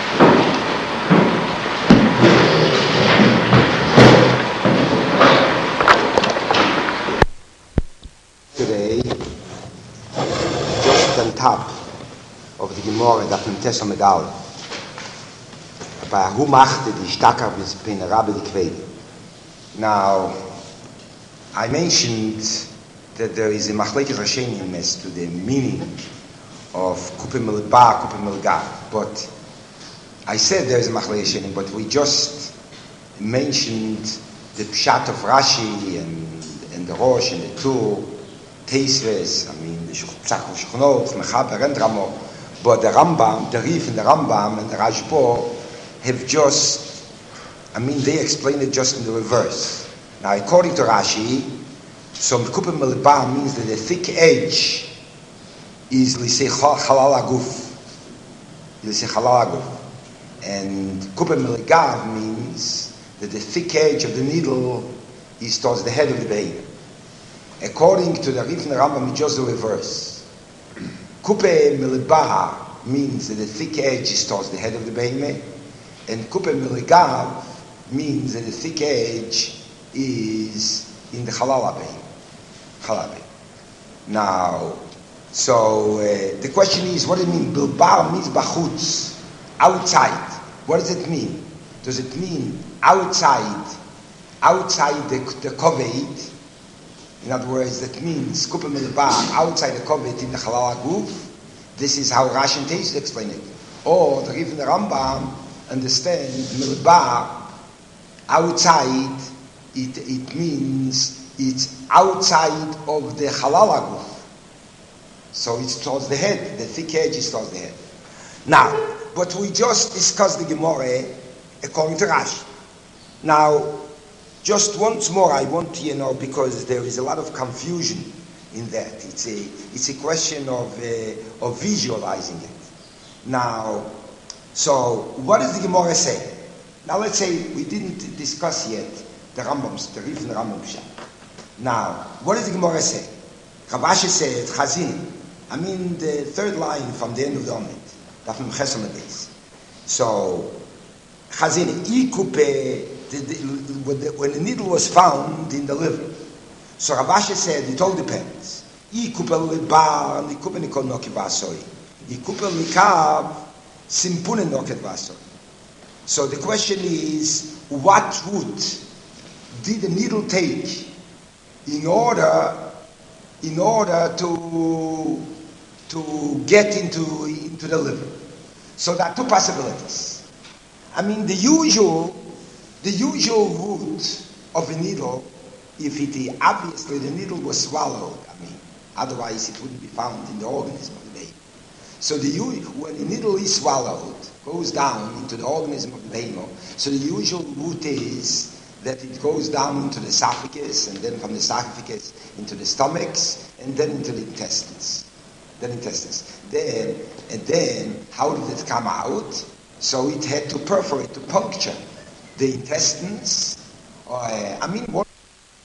[SPEAKER 1] Today, just on top of the Gemara that Memtes Medal. Who machte die Stacker bis Penerabel Quelle. Now, I mentioned that there is a Machlekes Hashenim as to the meaning of Kupe Melba, Kupe Melga, but I said there is a Machlekes Hashenim, but we just mentioned the Pshat of Rashi and, and the Rosh and the two Teisves, I mean, the Pshat of Shechnot, Mechaber and Ramo, but the Rambam, the Rif and the Rambam and the Rashbo have just, I mean, they explain it just in the reverse. Now, according to Rashi, so Mekupe Melba means that the thick edge is Lisei Halal Aguf. Lisei Halal Aguf. And Kupe Melgav means that the thick edge of the needle is towards the head of the baby. According to the Rif and the Rambam, it's just the reverse. Kupe Melba means that the thick edge is towards the head of the baby. And Kupe Meligav means that the thick edge is in the Halal Abein.
[SPEAKER 2] Chalabi. Now, so uh, the question is, what do you mean? Bilbar means bachutz, outside. What does it mean? Does it mean outside, outside the, the koved? In other words, that means kupa milbar, outside the koved in the halal aguf. This is how Rashi and Teis explain it. Or the even the Rambam understand milbar, outside. It it means it's outside of the halal aguf. So it's towards the head. The thick edge is towards the head. Now, but we just discussed the Gemara according to Rashi. Now, just once more, I want to, you know, because there is a lot of confusion in that. It's a it's a question of uh, of visualizing it. Now, so what does the Gemara say? Now, let's say we didn't discuss yet the Rambam's, the Rif and the Rambam Pshat. Now, what does the Gemara say? Rav Ashi said, Chazin. I mean, the third line from the end of the Omid. Dafim Chesam Adis. So, Chazin, Ikupe, when the needle was found in the liver. So Rav Ashi said, it all depends. Ikupe libar, Ikupe nikol noket vasoi. Ikupe likav, simpune noket vasoi. So the question is, what route did the needle take in order in order to to get into into the liver? So there are two possibilities. I mean, the usual the usual route of a needle, if it obviously the needle was swallowed, I mean, otherwise it wouldn't be found in the organism of the baby. So the when the needle is swallowed, goes down into the organism of the baby. So the usual route is that it goes down into the esophagus, and then from the esophagus into the stomachs, and then into the intestines. Then intestines. Then, and then, how did it come out? So it had to perforate, to puncture the intestines. Uh, I mean, what?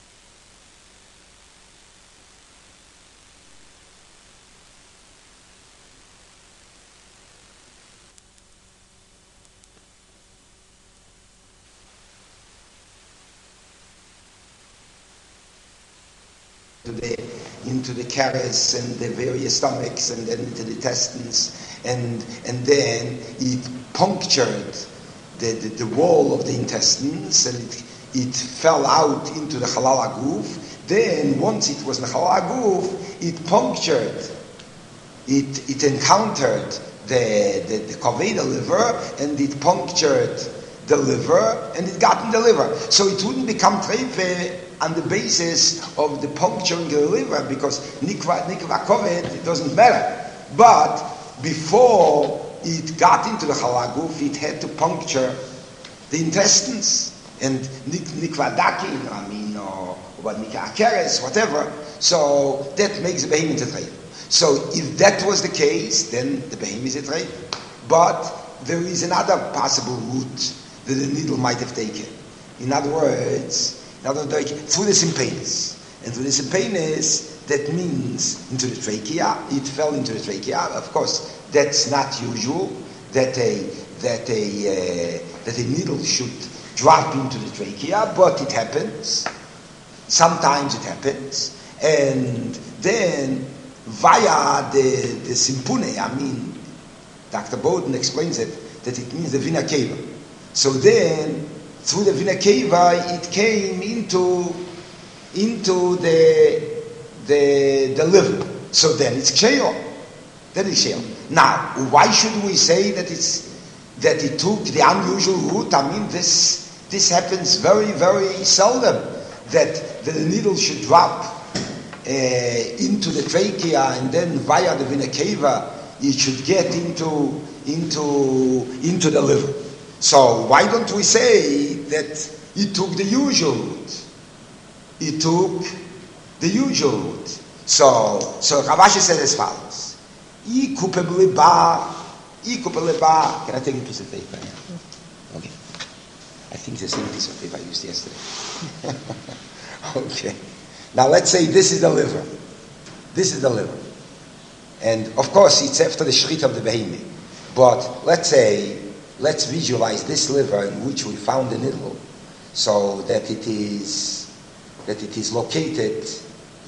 [SPEAKER 2] The, into the caries and the various stomachs, and then into the intestines, and and then it punctured the, the, the wall of the intestines, and it, it fell out into the halal aguf. Then once it was in the halal aguf, it punctured, it it encountered the the, the kaveda liver, and it punctured the liver, and it got in the liver. So it wouldn't become treife on the basis of the puncturing the liver, because nikva nikva kovet, it doesn't matter. But before it got into the halaguf, it had to puncture the intestines and nikva dakin, I mean, or what nikva keres, whatever. So that makes the behemoth a treif. So if that was the case, then the behemoth is a treif. But there is another possible route that the needle might have taken. In other words, in other words, through the sympenis. And through the sympenis, that means into the trachea. It fell into the trachea. Of course, that's not usual that a that a uh, that a needle should drop into the trachea, but it happens. Sometimes it happens, and then via the the simpune, I mean, Doctor Bowden explains it that it means the vena cava. So then, through the vena cava, it came into into the the the liver. So then it's ksheo. Then it's ksheo. Now, why should we say that it's that it took the unusual route? I mean, this this happens very very seldom, that the needle should drop uh, into the trachea, and then via the vena cava it should get into into into the liver. So why don't we say that it took the usual route? It took the usual route. So, so Rav Ashi said as follows: I kupe b'liba, I kupe b'liba. Can I take a piece of paper? Okay. I think the same piece of paper I used yesterday. Okay. Now let's say this is the liver. This is the liver, and of course it's after the shechita of the behemoth. But let's say, let's visualize this liver in which we found the needle, so that it is that it is located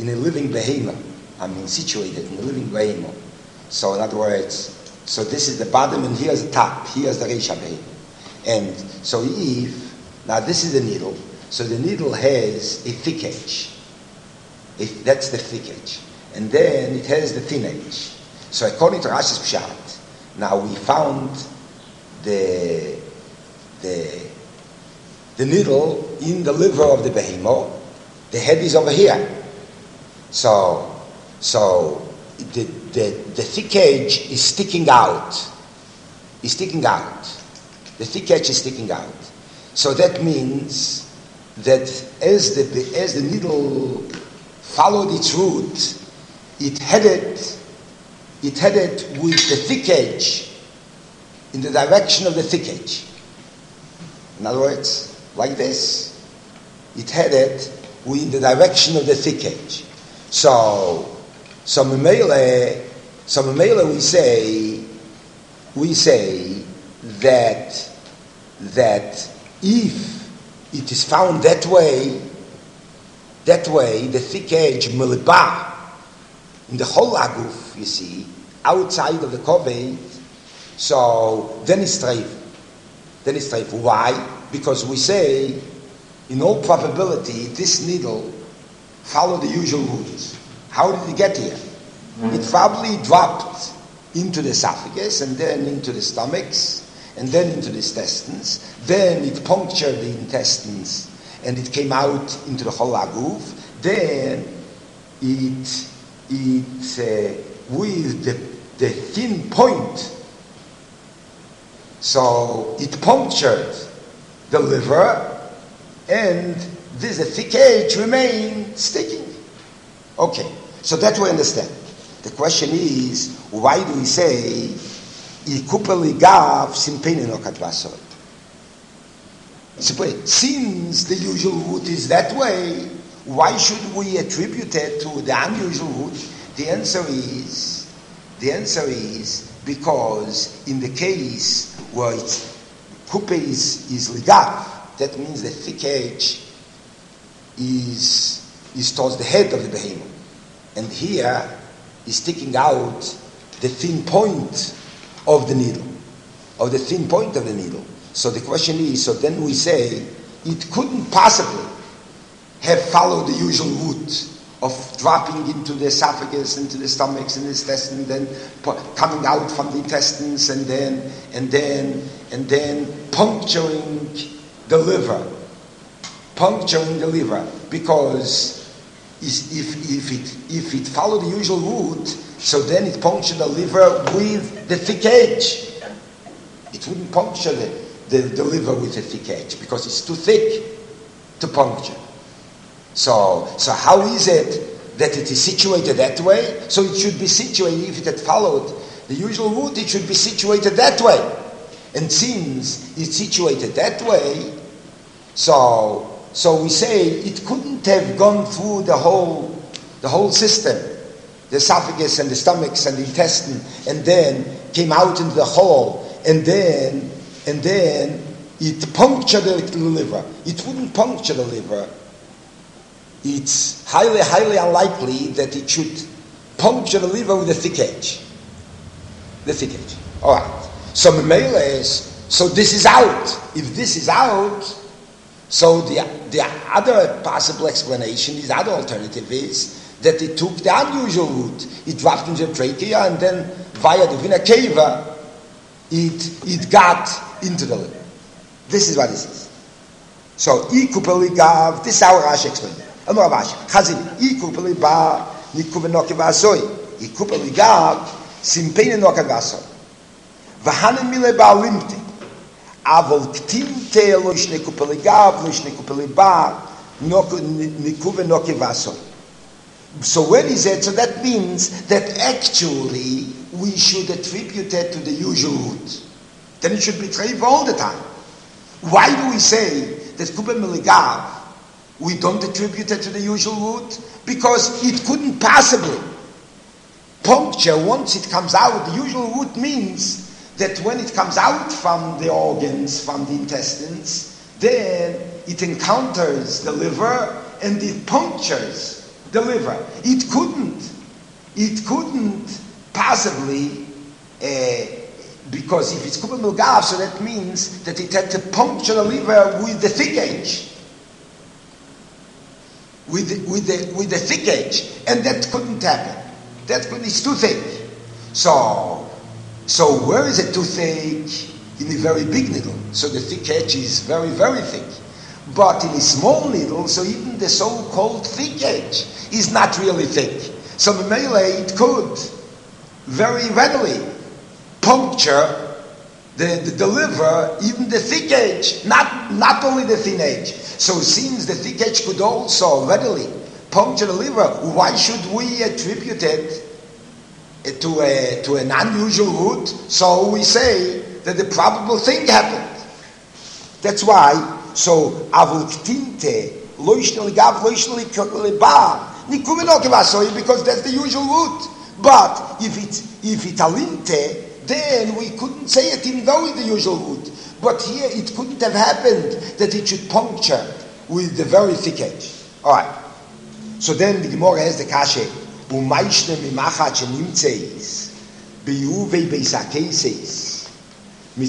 [SPEAKER 2] in a living behemoth. I mean, situated in a living behemoth. So in other words, so this is the bottom and here's the top. Here's the Reisha behemoth. And so if, now this is the needle. So the needle has a thick edge. If that's the thick edge. And then it has the thin edge. So according to Rashi's Pshat, now we found the, the, the needle in the liver of the behemoth. The head is over here. So, so the, the, the thick edge is sticking out. Is sticking out. The thick edge is sticking out. So that means that as the, as the needle followed its route, it headed, it headed with the thick edge in the direction of the thick edge. In other words, like this, it headed in the direction of the thick edge. So, so Memele, so Memele we say, we say that that if it is found that way, that way, the thick edge, milibah, in the whole aguf, you see, outside of the koved, so then it's treif. Then it's treif. Why? Because we say, in all probability, this needle followed the usual route. How did it get here? Mm-hmm. It probably dropped into the esophagus, and then into the stomachs, and then into the intestines. Then it punctured the intestines, and it came out into the whole aguf. Then it, it uh, with the, the thin point, so it punctured the liver, and this a thick edge remained sticking. Okay, so that we understand. The question is, why do we say since the usual route is that way, why should we attribute it to the unusual route? The answer is, the answer is because in the case where it's, kupe is, is ligav, that means the thick edge is, is towards the head of the behemoth. And here is sticking out the thin point of the needle, of the thin point of the needle. So the question is, so then we say, it couldn't possibly have followed the usual route of dropping into the esophagus, into the stomachs, and the intestines, and then coming out from the intestines, and then, and then, and then puncturing the liver, puncturing the liver, because if, if, it, if it followed the usual route, so then it punctured the liver with the thick edge. It wouldn't puncture the, the, the liver with a thick edge, because it's too thick to puncture. So, so how is it that it is situated that way? So it should be situated, if it had followed the usual route, it should be situated that way. And since it's situated that way, so so we say it couldn't have gone through the whole the whole system, the esophagus and the stomachs and the intestine, and then came out into the hole, and then and then it punctured the liver. It wouldn't puncture the liver. It's highly, highly unlikely that it should puncture the liver with a thick edge. The thick edge. All right. So Memele is, so this is out. If this is out, so the the other possible explanation, the other alternative is that it took the unusual route. It dropped into the trachea, and then via the vena cava, it it got into the liver. This is what this is. So ikupeli gav. This is how Rashi explained it. Amar Rashi, Chazin ikupeli ba nikuvenoke vasoi ikupeli gav simpein noke vasoi vahanim mile ba limte. Avol ktinte lo shne kupeli gav lo shne kupeli ba nikuve noke vasoi. So where is it? So that means that actually we should attribute it to the usual route. Then it should be treif all the time. Why do we say that kupe miligav we don't attribute it to the usual route? Because it couldn't possibly puncture once it comes out. The usual route means that when it comes out from the organs, from the intestines, then it encounters the liver and it punctures deliver. It couldn't. It couldn't possibly, uh, because if it's Kuba Milgav, so that means that it had to puncture the liver with the thick edge. With the, with the, with the thick edge. And that couldn't happen. That couldn't, it's too thick. So, so where is it too thick? In a very big needle. So the thick edge is very, very thick. But in a small needle, so even the so-called thick edge is not really thick. So Memele, it could very readily puncture the, the, the liver, even the thick edge, not, not only the thin edge. So since the thick edge could also readily puncture the liver, why should we attribute it to, a, to an unusual route? So we say that the probable thing happened. That's why, so, avul ktinte, loishneli gav, loishneli ba, because that's the usual route. But if it's, if it's alinte, then we couldn't say it even though it's the usual route. But here it couldn't have happened that it should puncture with the very thick edge. Alright. So then the Gemara has the kashe, umayshne mimachat shenimtzeis, biyuvei beisakeseis, now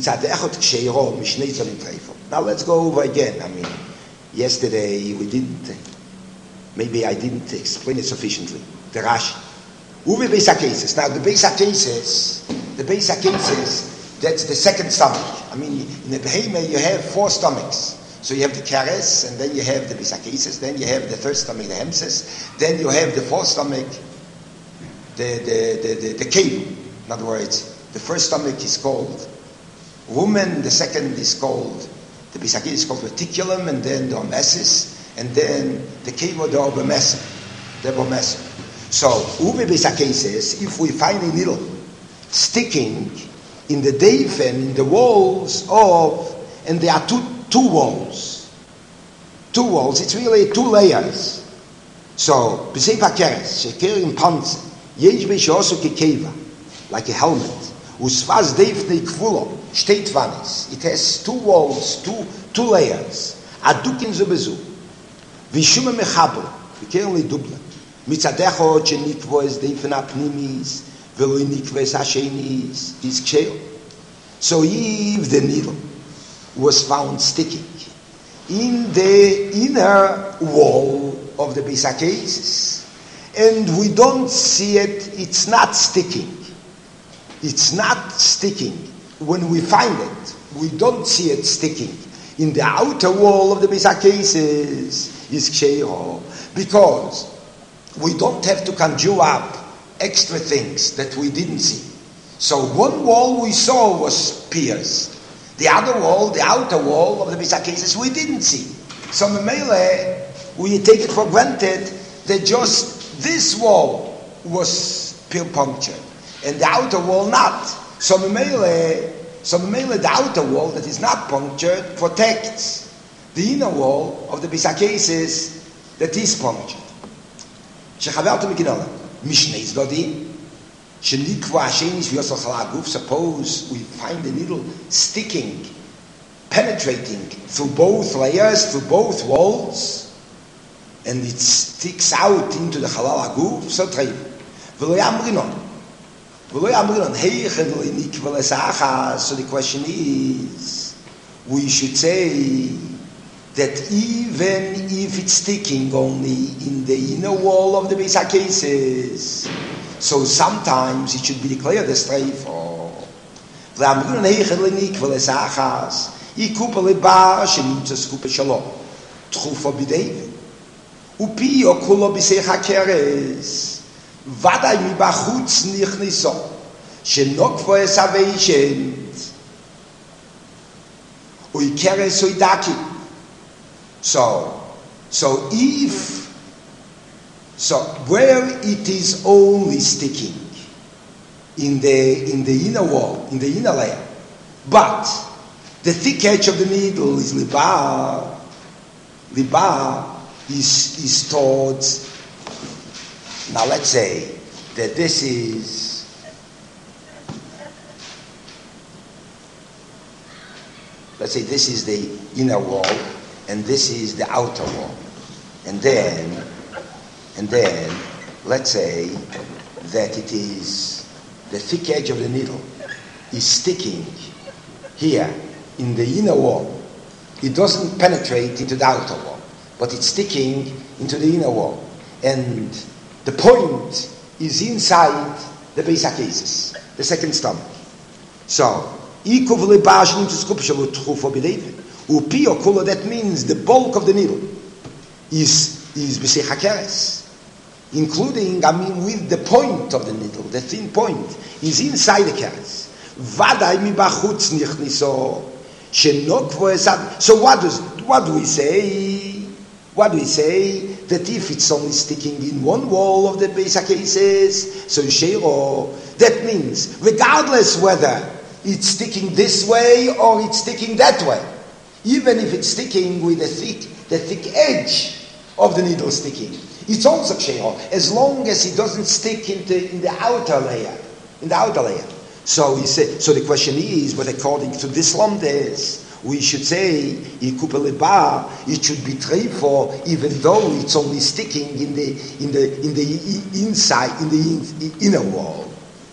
[SPEAKER 2] let's go over again. I mean, yesterday we didn't, maybe I didn't explain it sufficiently. The Rashi. Uve Beisa cases. Now the Beisa cases, the Beisa cases, that's the second stomach. I mean, in the Behemah you have four stomachs. So you have the Keres, and then you have the Beisa cases, then you have the third stomach, the Hemses, then you have the fourth stomach, the, the, the, the, the cave. In other words, the first stomach is called woman, the second is called, the Bisaki is called reticulum, and then the omesis, and then the kevo, the obemesim, the obemesim. So, Uwe Bisaki says, if we find a needle sticking in the deifen, in the walls of, and there are two, two walls, two walls, it's really two layers. So, Bisei Pakeres, Sheker in Panzer, Yesh Beishosu Kekeva, like a helmet, Usvaz Deifne Kvulo, State vanis. It has two walls, two two layers. Adukin zubezu. Vishume mechabel. Vikerli dubla. Mitzadecho chenikvo es deifen apnimis. Velo inikvo es hashenis. Is ksheo. So if the needle was found sticking in the inner wall of the Bisakesis, and we don't see it, it's not sticking. It's not sticking. When we find it, we don't see it sticking in the outer wall of the Bisakesis is Ksheho, because we don't have to conjure up extra things that we didn't see. So one wall we saw was pierced. The other wall, the outer wall of the Bisakesis, we didn't see. So Memele, we take it for granted that just this wall was punctured and the outer wall not. So Memele, so Memele, the outer wall that is not punctured protects the inner wall of the Bisakesis that is punctured. Shechavertu Mikinola, Mishnei Zdodi, Shenikva Hashenis V'Yosel Chalaguf. Suppose we find a needle sticking, penetrating through both layers, through both walls, and it sticks out into the Halal Aguf. So Treib, V'Lo Yamrinon. So the question is, we should say that even if it's sticking only in the inner wall of the Bisakesis, so sometimes it should be declared a strafe. Or Vadai mi bachutz nichniso, shenokvo es aveishent, uikeres oidaki. So, so if, so where it is only sticking in the in the inner wall, in the inner layer, but the thick edge of the needle is liba, liba is is towards. Now let's say that this is, let's say this is the inner wall and this is the outer wall. And then And then, let's say that it is the thick edge of the needle is sticking here in the inner wall. It doesn't penetrate into the outer wall, but it's sticking into the inner wall. And the point is inside the Beis HaKeses, the second stomach. So, that means the bulk of the needle is is B'Seich HaKeres, including, I mean, with the point of the needle, the thin point, is inside the keres. So what does what do we say? What do we say? That if it's only sticking in one wall of the Beis HaKeses, so Sheiro, that means regardless whether it's sticking this way or it's sticking that way, even if it's sticking with the thick, the thick edge of the needle sticking, it's also Sheiro, as long as it doesn't stick into in the outer layer, in the outer layer. So he said. So the question is, but according to this Lamdes, we should say it should be treifo, even though it's only sticking in the in the in the inside, in the in, inner wall.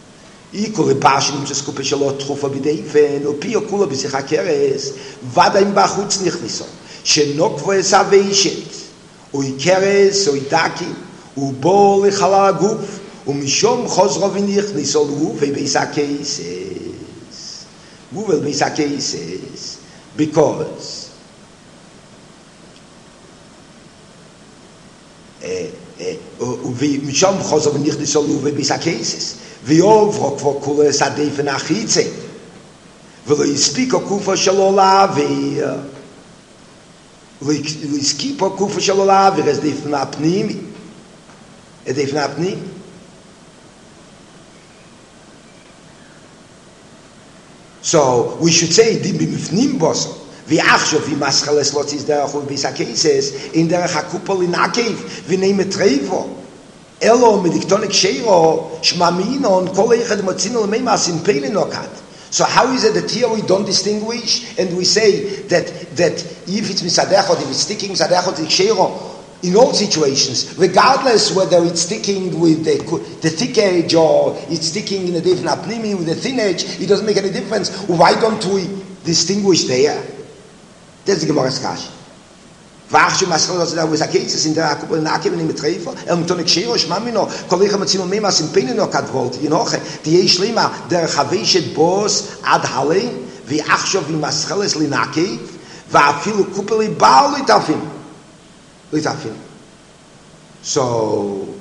[SPEAKER 2] ומשום חוזרו ונכניסו לו בביס HaKeses. Who will Beis HaKeses? Because ומשום חוזרו ונכניסו לו בביס HaKeses. ויעברו כבר כולו סדף ונחריצה. ולא יספיק הקופה שלו להעביר. לא יסקיפ הקופה שלו להעביר, אז דף מהפנימי. דף מהפנימי. So we should say dim bimfnim boso viachshav vimascheles lotzis derach u'beis HaKeses in derach hakupol in akev v'neim etreivo elo mediktonik sheiro shmamino on kol eichad motzino l'meimas in peilin okat. So how is it that here we don't distinguish and we say that that if it's misadechot, if it's sticking misadechot sheiro, in all situations, regardless whether it's sticking with the, the thick edge or it's sticking in a different apnimi with the thin edge, it doesn't make any difference. Why don't we distinguish there? That's the Gemara's Kash. V'achshu maschelozeda with HaKeses in der Akupol Nakev in Mitreifa el Mitonik Sheiro Shmamino Kolecha Matzino Memas in Pelino Kadvolt Yinoche Tiye Shlima der Chaveshet Bos Ad Halei V'achshu v'mascheles Linakev V'afilu Kupeli Baal Litafim. So,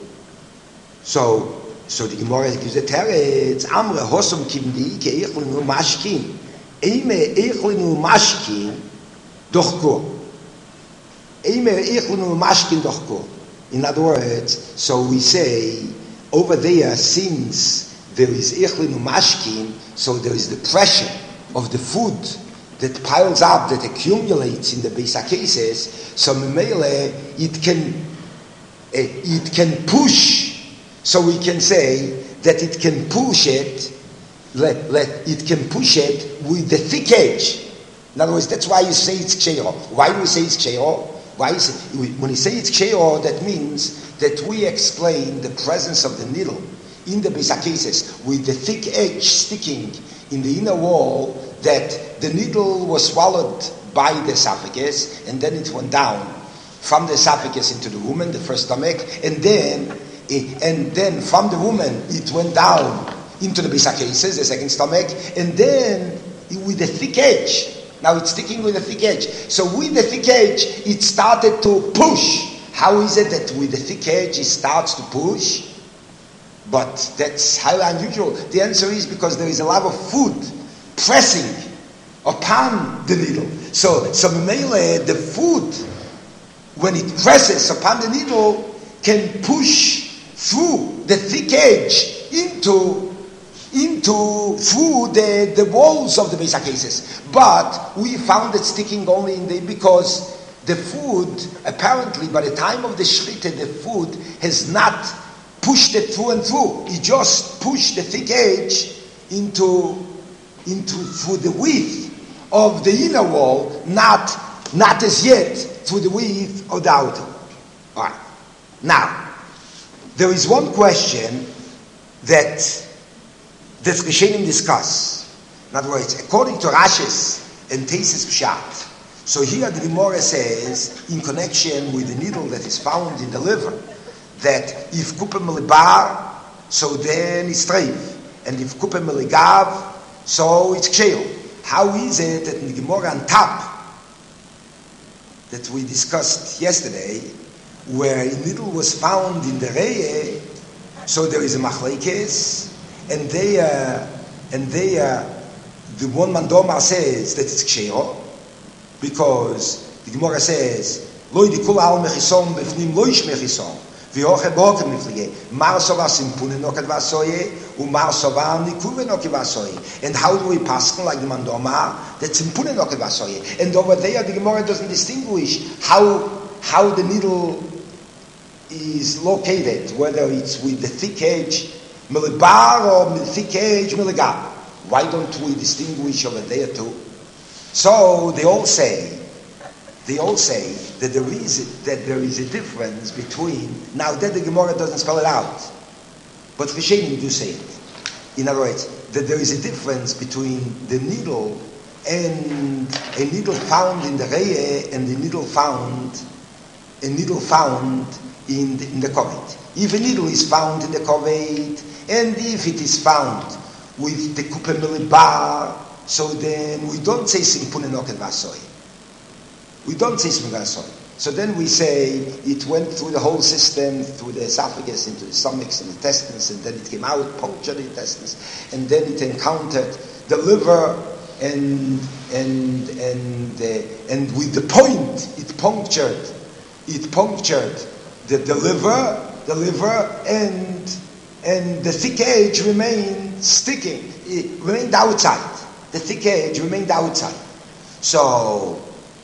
[SPEAKER 2] so, so the Gemara gives a teretz. Amre hosom kivdi ke echlinu mashkin, eime echlinu mashkin dochko, eime echlinu mashkin dochko. In other words, so we say over there, since there is echlinu mashkin, so there is the pressure of the food that piles up, that accumulates in the Beis HaKeses, so memele it can uh, it can push. So we can say that it can push it. Let, let it can push it with the thick edge. In other words, that's why you say it's ksheiro. Why do we say it's ksheiro? Why is it, when you say it's ksheiro, that means that we explain the presence of the needle in the Beis HaKeses with the thick edge sticking in the inner wall, that the needle was swallowed by the esophagus, and then it went down from the esophagus into the woman, the first stomach, and then it, and then from the woman it went down into the Beis HaKeses, the second stomach, and then with the thick edge. Now it's sticking with the thick edge. So with the thick edge, it started to push. How is it that with the thick edge it starts to push? But that's highly unusual. The answer is because there is a lot of food pressing upon the needle. So, so Mele, the food, when it presses upon the needle, can push through the thick edge into, into through the, the walls of the Beis HaKeses. But we found it sticking only in the, because the food, apparently by the time of the Shechita, the food has not pushed it through and through. It just pushed the thick edge into into through the width of the inner wall, not not as yet through the width of the outer. All right. Now, there is one question that that Rishonim discuss. In other words, according to Rashi's and Teisis Pshat, so here the Gemara says, in connection with the needle that is found in the liver, that if kupe melibar, so then it's treif, and if kupe meligav, so it's ksheil. How is it that in the Gemara on top, that we discussed yesterday, where a needle was found in the reye, so there is a machlekes, and they, uh, and they, uh, the one mandoma says that it's ksheil, because the Gemara says, Lo yidikul al mechisom befnim lo yish mechisom, v'yoche bokem niflige, mar sova simpune noket vasoye, umar sova nikuve noket vasoye. And how do we pass like the mandoma that simpune noket vasoye? And over there the Gemara doesn't distinguish how how the needle is located, whether it's with the thick edge milibar or with the thick edge miligab. Why don't we distinguish over there too? So they all say, they all say that there is that there is a difference between. Now that the Gemara doesn't spell it out, but Rishonim do say it. In other words, that there is a difference between the needle and a needle found in the reye and the needle found a needle found in the, in the kovet. If a needle is found in the kovet, and if it is found with the kupe milibar, so then we don't say simpune noket vasoy. We don't say simpune vasoy. So then we say it went through the whole system, through the esophagus, into the stomach and the intestines, and then it came out, punctured the intestines, and then it encountered the liver, and and and uh, and with the point it punctured, it punctured the, the liver, the liver, and and the thick edge remained sticking, it remained outside. The thick edge remained outside. So,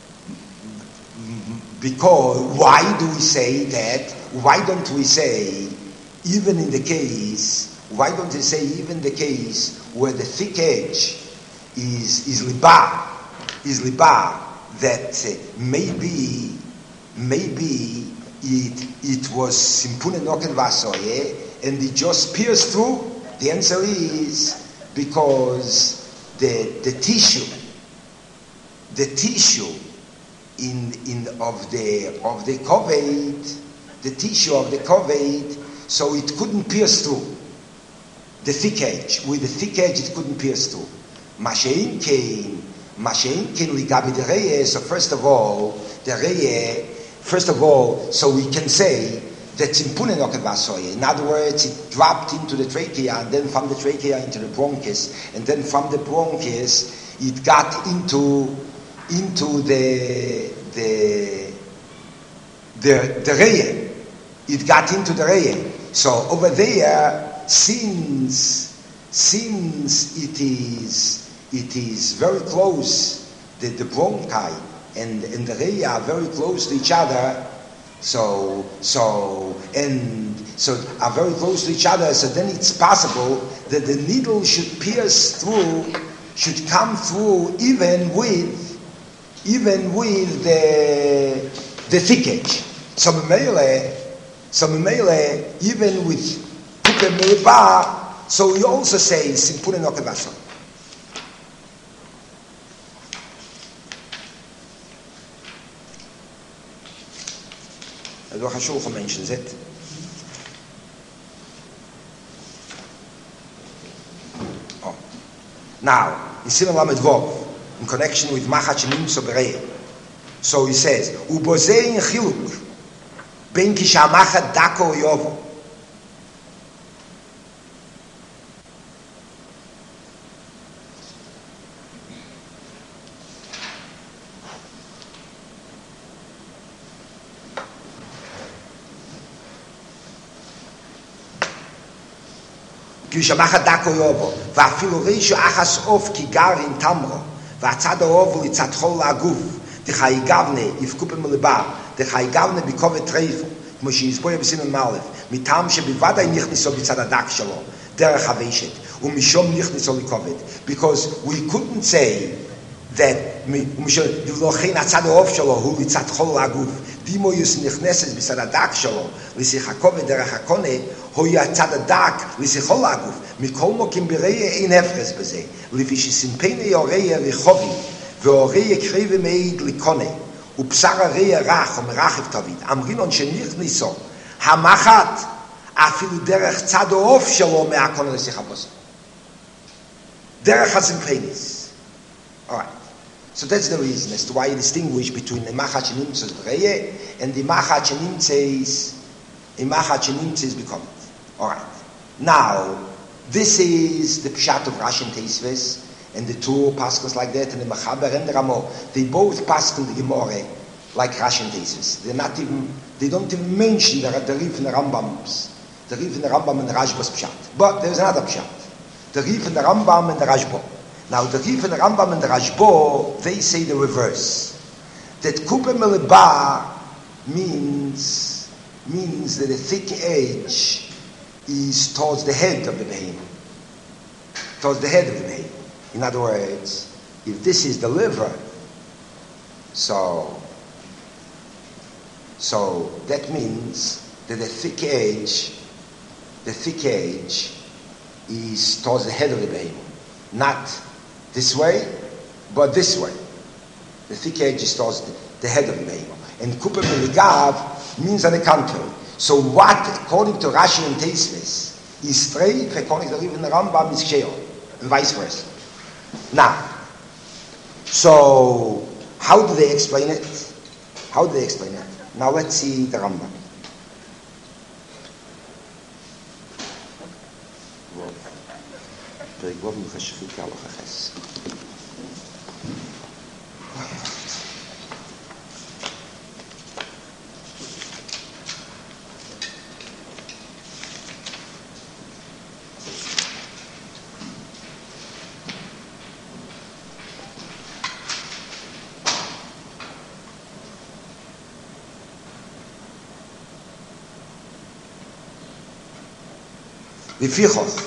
[SPEAKER 2] because, why do we say that? Why don't we say, even in the case, why don't we say even the case where the thick edge is, is libar, is libar, that uh, maybe, maybe it, it was simpune noken vasoye, and it just pierced through? The answer is because the the tissue, the tissue in in of the of the kovet, the tissue of the kovet, so it couldn't pierce through the thick edge. With the thick edge, it couldn't pierce through. Mashein came, mashein came ligabi the reye. So first of all, the reye. First of all, so we can say that simpune noket vasoye. In other words, it dropped into the trachea, and then from the trachea into the bronchus, and then from the bronchus it got into into the the the the reye. It got into the reye. So over there, since since it is it is very close, the, the bronchi and and the reye are very close to each other. So, so, and so are very close to each other, so then it's possible that the needle should pierce through, should come through even with, even with the, the thick edge. So Memele, so Memele, even with kupe milibar, so we also say, simpune noket vasoy. The Hashulchan mentions it. Oh. Now, in Siman Lamed Vov, in connection with Machat Shenim Soberei, so he says, "Ubozei in chiluk ben kishamachat dako yovo." כשמחת דקו יובו, ואפילו רישו אחס אוף כי גר אין תמרו, והצד האובו לצד חול הגוף, דחי גבנה, יפקופם מלבר, דחי גבנה בקובת טרייפו, כמו שיסבויה בסימן מאלף, מטעם שבוודאי נכניסו בצד הדק שלו, דרך הוושת, ומשום נכניסו לקובת. Because we couldn't say that ומשל, ולכן הצד האוף שלו הוא לצד חול הגוף. דימויוס נכנסת בצד הדק שלו, לשיח הכובד דרך הקונה, הוא הצד הדק לשיח חול הגוף. מכל מוקים בראיה אין הפרס בזה. לפי שסימפני הראיה רחובי, והראיה קריבי מעיד לקונה, ובשר הראיה רך ומרחב תביד. אמרינון שנכניסו, המחט, אפילו דרך צד האוף שלו מהקונה לשיח הבוסר. דרך הסימפניס. Alright. So that's the reason as to why you distinguish between the Machat Shenimtzes Breye and the Machat Shenimtzes the Machat Shenimtzes become. Alright. Now, this is the Pshat of Rashi and Teisves, and the two Paschals like that, and the Machaber and the Ramo, they both Paschal the Gemara like Rashi and Teisves. They're not even, they don't even mention the, the Rif and the Rambams, the Rif and the Rambam and the Rashba's Pshat. But there's another Pshat. The Rif and the Rambam and the Rashba. Now, the Rif and the Rambam and the Rashba, they say the reverse. That Kupe Meleba means, means that the thick edge is towards the head of the behemoth. Towards the head of the behemoth. In other words, if this is the liver, so, so that means that the thick edge, the thick edge is towards the head of the behemoth. Not this way, but this way. The thick edge is towards the, the head of the behemoth. And Kupe Meligav means on the contrary. So what, according to Rashi and Teisves, is straight, according to the Rif and the Rambam, is Sheol, and vice versa. Now, so how do they explain it? How do they explain it? Now let's see the Rambam. פרק מחשבות כהלכה חס. לפיכך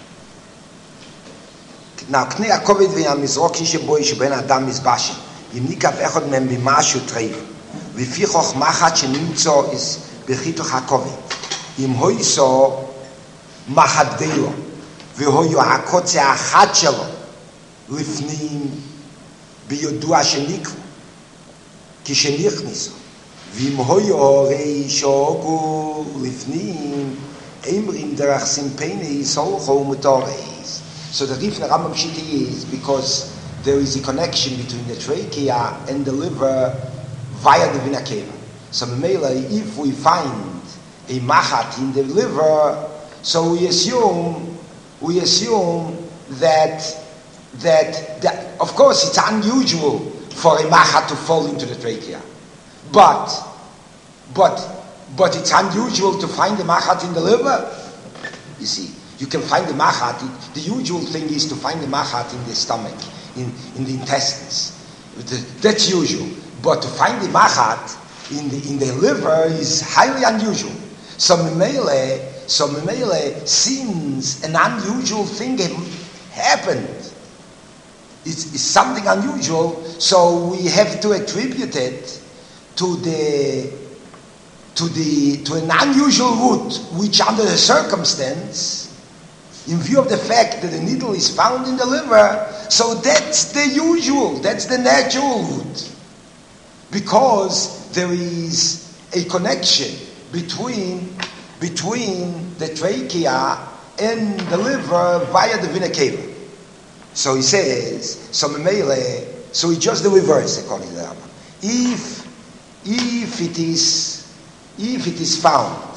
[SPEAKER 2] Now, Knei HaKoved והמזרוקי שבו שבין אדם מזבשים, אם ניקב אחד מהם במשהו טרייב, לפיכך מחט שנמצא בחיתוך הכובד, אם הוא יסו מחט גדלו, והוא הקוצה האחת שלו, לפנים ביודוע שניקבו, כשנכניסו, ואם הוא הורי שוגו לפנים, אמרים דרך סימפני סולחו ומתורס. So the Rif and the Rambam Shiti is because there is a connection between the trachea and the liver via the Vina Keva. So if we find a machat in the liver, so we assume we assume that that, that of course it's unusual for a machat to fall into the trachea, but but but it's unusual to find a machat in the liver. You see. You can find the machat. The usual thing is to find the machat in the stomach, in, in the intestines. That's usual. But to find the machat in the in the liver is highly unusual. So memele, so memele, since an unusual thing happened, it's, it's something unusual. So we have to attribute it to the to the to an unusual route, which under the circumstance. In view of the fact that the needle is found in the liver, so that's the usual, that's the natural route. Because there is a connection between, between the trachea and the liver via the vena cava. So he says, so memele, so it's just the reverse according to the Rambam. If, if it is, if it is found,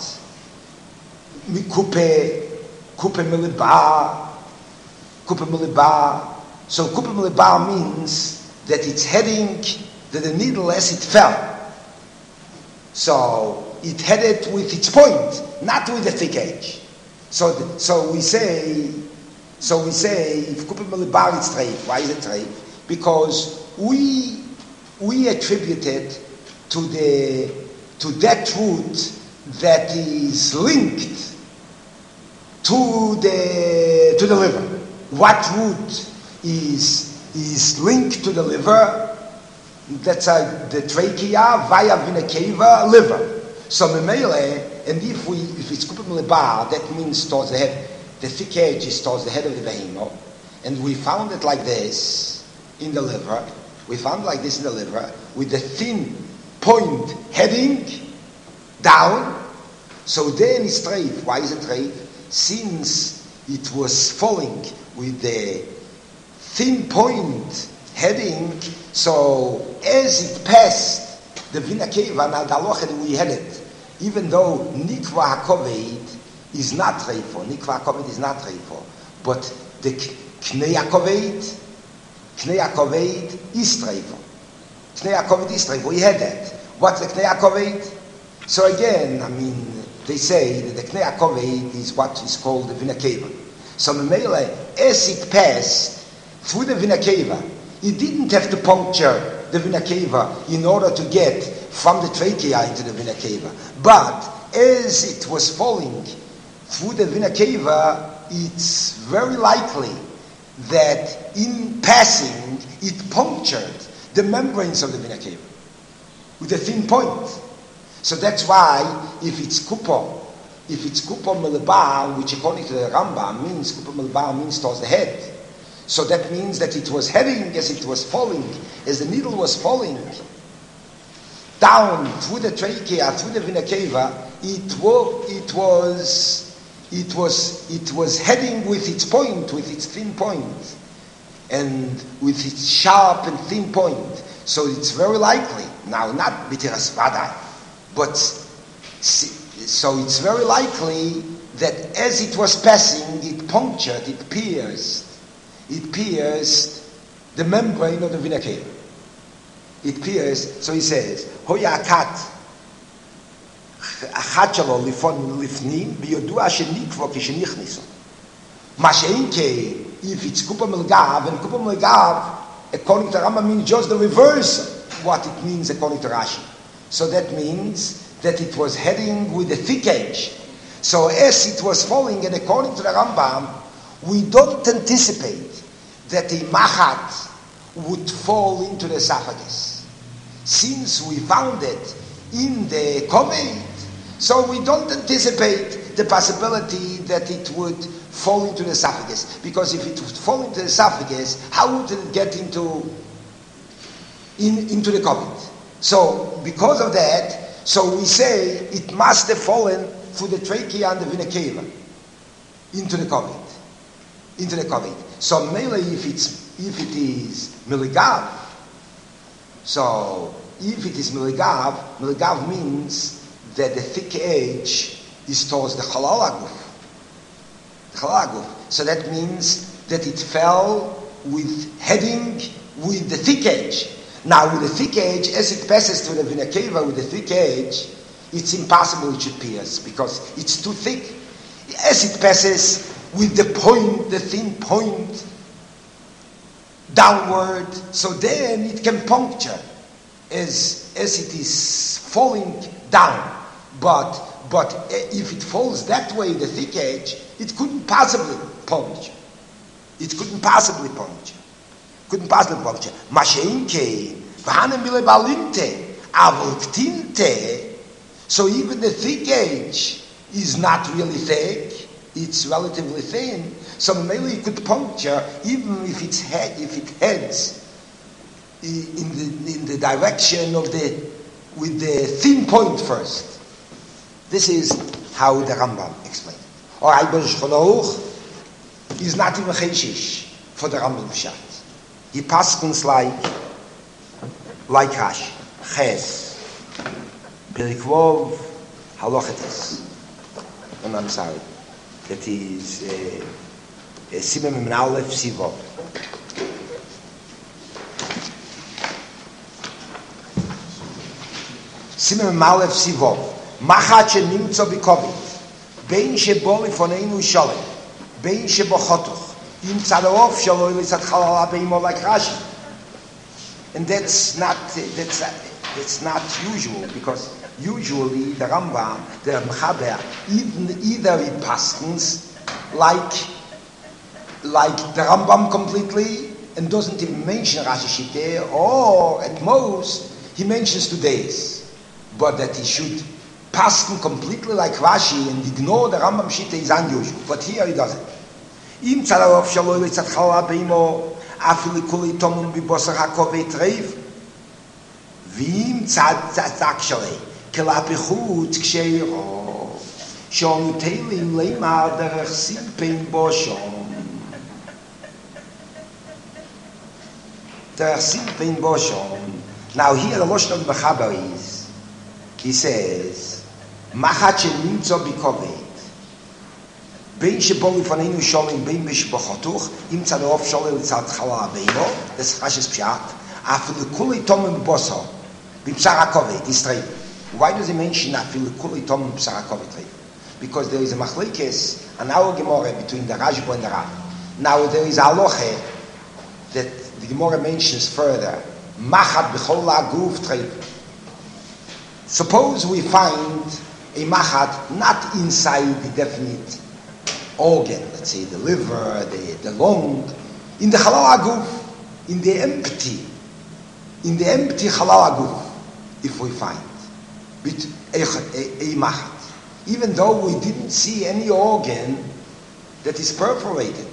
[SPEAKER 2] mikupe, Kupe Meliba, Kupe Meliba. So Kupe Meliba means that it's heading, that the needle as it fell. So it headed with its point, not with the thick edge. So the, so we say, so we say, if Kupe Meliba is treif, why is it treif? Because we we attribute it to the to that root that is linked to the to the liver. What root is is linked to the liver. That's a, the trachea via vena cava liver. So memele, and if we if it's kupim lebar, that means towards the head. The thick edge is towards the head of the behemoth, and we found it like this in the liver. We found it like this in the liver with the thin point heading down. So then it's straight. Why is it straight? Since it was falling with the thin point heading, so as it passed the vena cava, now the halacha we had it, even though nikva hakoved is not treifo, nikva hakoved is not treifo, but the knei hakoved, knei hakoved is treifo. Knei hakoved is treifo. We had that. What's the knei hakoved? So again, I mean, they say that the knei hakoved is what is called the vena cava. So memele, as it passed through the vena cava, it didn't have to puncture the vena cava in order to get from the trachea into the vena cava. But as it was falling through the vena cava, it's very likely that in passing it punctured the membranes of the vena cava with a thin point. So that's why if it's kupo, if it's kupo melbar, which according to the Rambam means kupo melbar means towards the head. So that means that it was heading as it was falling, as the needle was falling down through the trachea, through the vena cava. It was, it was, it was, it was heading with its point, with its thin point, and with its sharp and thin point. So it's very likely now, not b'tiras vada, but so it's very likely that as it was passing, it punctured, it pierced. It pierced the membrane of the vena cava. It pierced, so he says, Hoya akat achat shelo lifon lifnim biyodua shenikvo kishenichniso. Masheinke, if it's kupa melgav, and kupa melgav, according to Rambam, means just the reverse of what it means according to Rashi. So that means that it was heading with a thick edge. So as it was falling, and according to the Rambam, we don't anticipate that a machat would fall into the esophagus. Since we found it in the koved, so we don't anticipate the possibility that it would fall into the esophagus. Because if it would fall into the esophagus, how would it get into, in, into the koved? So because of that, so we say it must have fallen through the trachea and the vena cava into the koved. Into the koved. So mainly if it's if it is miligav, so if it is miligav, miligav means that the thick edge is towards the halal aguf. The halal aguf. So that means that it fell with heading with the thick edge. Now with the thick edge, as it passes through the vena cava with the thick edge, it's impossible it should pierce because it's too thick. As it passes with the point, the thin point, downward, so then it can puncture as as it is falling down. But but if it falls that way, the thick edge, it couldn't possibly puncture. It couldn't possibly puncture. Couldn't possibly puncture. Masheinke, v'hanem bile balinte, avol ktinte. So even the thick edge is not really thick. It's relatively thin, so maybe it could puncture even if it's head, if it heads in the in the direction of the with the thin point first. This is how the Rambam explained. Or Eibush Choloch is not even Cheshish for the Rambam Pshat. He paskins like like Rashi, Ches, Perikvov, Halochetes. And I'm sorry. That is Simon Mem Aleph Sivov. Simon Mem Aleph Sivov. Machat shenimtzo b'koved. Bein shebo lifoneinu sholem. Bein shebo chotuch. Im tzadov shelo ilisat chalala beimo like Rashi. And that's not that's that's not usual because usually the Rambam, the Mechaber, even either he paskins like like the Rambam completely, and doesn't even mention Rashi Shita, or at most he mentions two days, but that he should pass completely like Rashi and ignore the Rambam Shita is unusual. But here he doesn't. Im tzarov shaloi letzat chala beimo afili kuli tomum bibosar hakovei treif v'im tzad tzak shalei kelapi chutz ksheiro shonu teilim leimar derech simpein boshom derech simpein boshom. Now here the Lashon of the Mechaber is, he says, machat shenimtzo bikovei בין שבו לפנינו שומעים בין בשבחתוך אם צדרוף שולל לצד חלה בינו das rashes pshat afil kulli tom boso bipsar hakovet istray. Why does he mention afil kulli tom bipsar hakovet? Because there is a machlekes an hour gemara between the Rashba and the Rav. Now there is a halacha that the Gemara mentions further, machat b'chol haguf treif. Suppose we find a machat not inside the definite organ, let's say the liver, the, the lung, in the halal aguf, in the empty, in the empty halal aguf, if we find with a, a, a machat, even though we didn't see any organ that is perforated,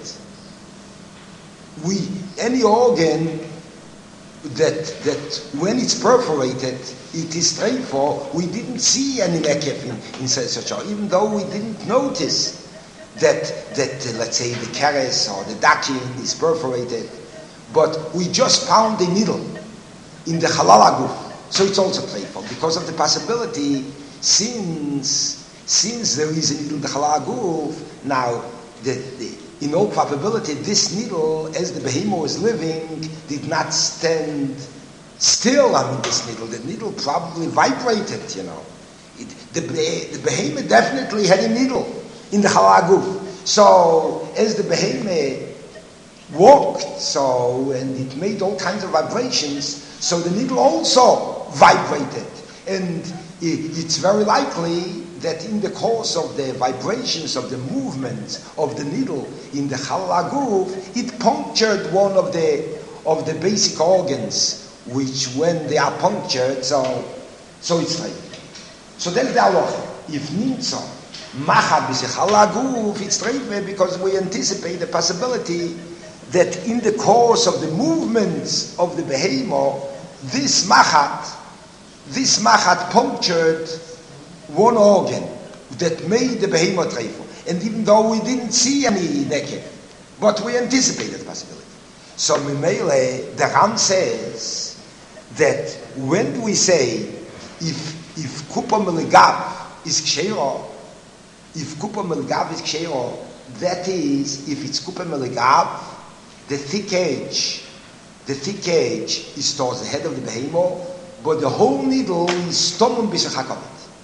[SPEAKER 2] we any organ that that when it's perforated, it is straight for. We didn't see any nekef in, in such a, even though we didn't notice that, that uh, let's say the keres or the dakin is perforated, but we just found a needle in the halal aguf, so it's also playful because of the possibility, since since there is a needle in the halal aguf, now the, the, in all probability this needle, as the behemoth was living, did not stand still. I mean, this needle, the needle probably vibrated, you know. It, the, the behemoth definitely had a needle in the halaguf. So as the behemoth walked, so and it made all kinds of vibrations, so the needle also vibrated, and it, it's very likely that in the course of the vibrations of the movement of the needle in the halaguf, it punctured one of the of the basic organs, which when they are punctured, so so it's like so that's the halacha. If nimtza Machat b'sechalaguf, it's treif because we anticipate the possibility that in the course of the movements of the behemoth, this machat, this machat punctured one organ that made the behemoth treif. And even though we didn't see any nekef, but we anticipated the possibility. So Mimele, the Ram says that when we say if if kupa meligab is ksheira, if kupa melgav is ksheiro, that is, if it's kupa melgav, the thick edge, the thick edge is towards the head of the behemoth, but the whole needle is stomum b'sechakavit.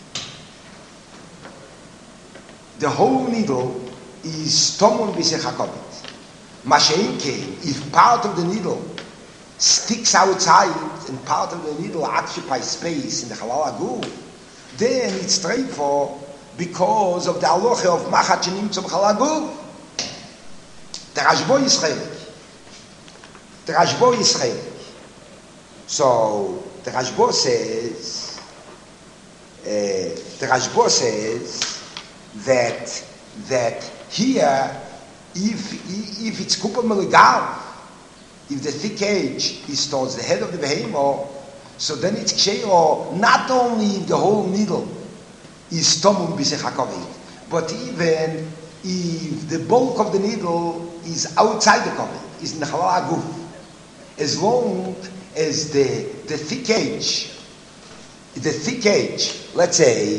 [SPEAKER 2] The whole needle is stomum b'sechakavit. Masha'inke, if part of the needle sticks outside and part of the needle occupies space in the halal aguf, then it's straight for because of the halacha of machat shenimtzo b'chal haguf. The Rashba is chelik. The Rashba is chelik. So the Rashba says, uh, the Rashba says that that here, if if it's kupa meligav, if the thick edge is towards the head of the behemoth, so then it's ksheiro not only if the whole needle is tomum b'sechakavit, but even if the bulk of the needle is outside the kavit, is in the halal aguf, as long as the the thick edge, the thick edge, let's say,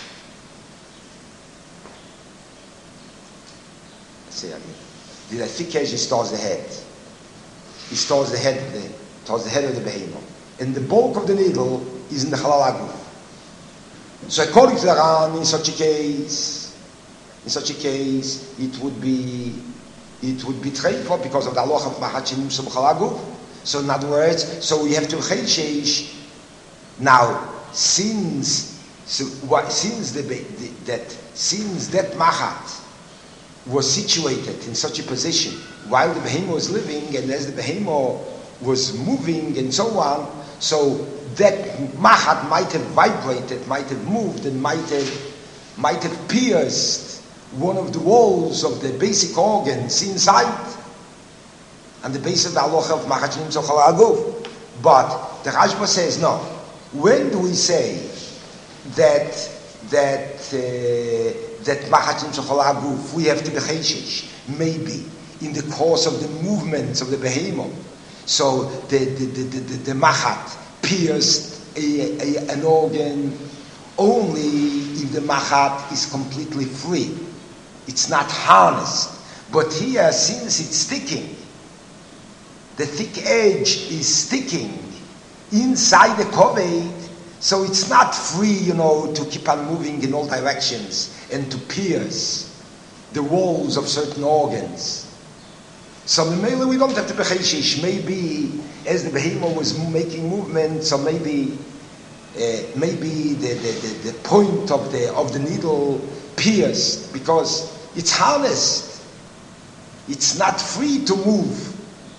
[SPEAKER 2] let's say again, the thick edge is towards the head, is towards the head, of the, towards the head of the behemoth, and the bulk of the needle is in the halal aguf. So according to the Ran, in such a case, in such a case, it would be, it would be treifah because of the halacha of machat shenimtzo b'chal haguf. So in other words, so we have to cheshesh. Now, since so what, since the, the that since that machat was situated in such a position while the behemoth was living, and as the behemoth was moving and so on, so that machat might have vibrated, might have moved, and might have might have pierced one of the walls of the basic organs inside, and the base of the halacha of machat nimtzah chol haguf. But the Rashba says no. When do we say that that uh, that machat nimtzah chol haguf we have to be cheshish? Maybe in the course of the movements of the behemoth. So the the the the, the, the machat pierced a, a, an organ only if the machat is completely free. It's not harnessed. But here, since it's sticking, the thick edge is sticking inside the koved, so it's not free, you know, to keep on moving in all directions and to pierce the walls of certain organs. So maybe we don't have to be cheshish. Maybe as the behemoth was making movement, so maybe uh, maybe the, the, the, the point of the of the needle pierced because it's harnessed. It's not free to move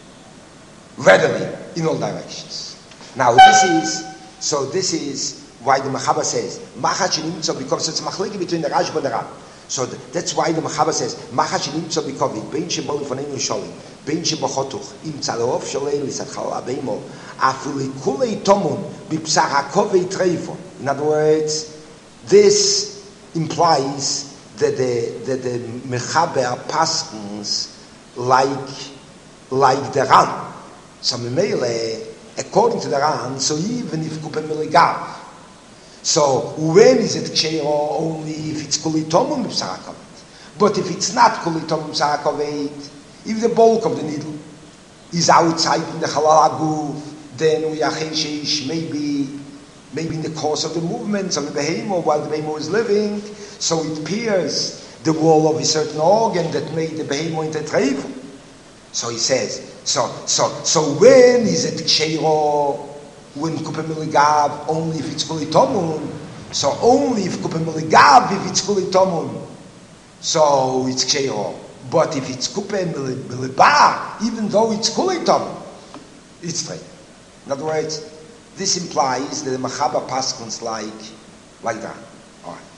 [SPEAKER 2] readily in all directions. Now this is so. This is why the Machaba says machat shenimtza, because it's machleki between the Rashba and the Ram. So that's why the Machaba says machat shenimtza bikovid bein shebol lefanenu sholim bein shebachotuch im tzalov sholei lisachal abeimo afuli kulei tomun bipsach hakovei treifo. In other words, this implies that the that the Mechaber paskins like like the Ram. So Memele, according to the Ran, so even if Kupen Miligav, so when is it Ksheiro? Only if it's Kulitomum Psarakovit. But if it's not Kulitomum Psarakovit, if the bulk of the needle is outside in the Halal Aguf, then we are Cheshish, maybe maybe in the course of the movements of the behemoth while the behemoth is living, so it pierced the wall of a certain organ that made the behemoth into treif. So he says, so so so when is it ksheiro? When kupe miligav? Only if it's kuli tomun. So only if kupe miligav, if it's kuli tomun, so it's ksheiro. But if it's kupe miliba, even though it's kuli tomun, it's straight. In other words, this implies that the Machaba paskins like like that. All right.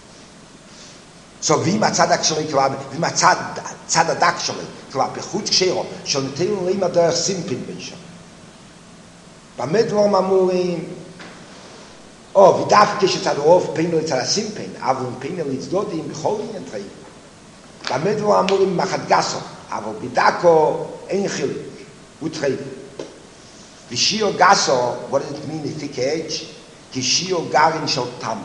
[SPEAKER 2] So v'matzad actually klab v'matzad tzad actually klab bechut ksheiro shel netel leima derech simpin beisha. B'medvar mamurim oh v'dafke shetzad rov pinel tzad simpin avon pinel itzdodim b'chol inyan trei. B'medvar mamurim machat gaso avon b'dako ein chilik u'trei. V'shio gaso, what does it mean? The thick edge. Kishio garin shel tam.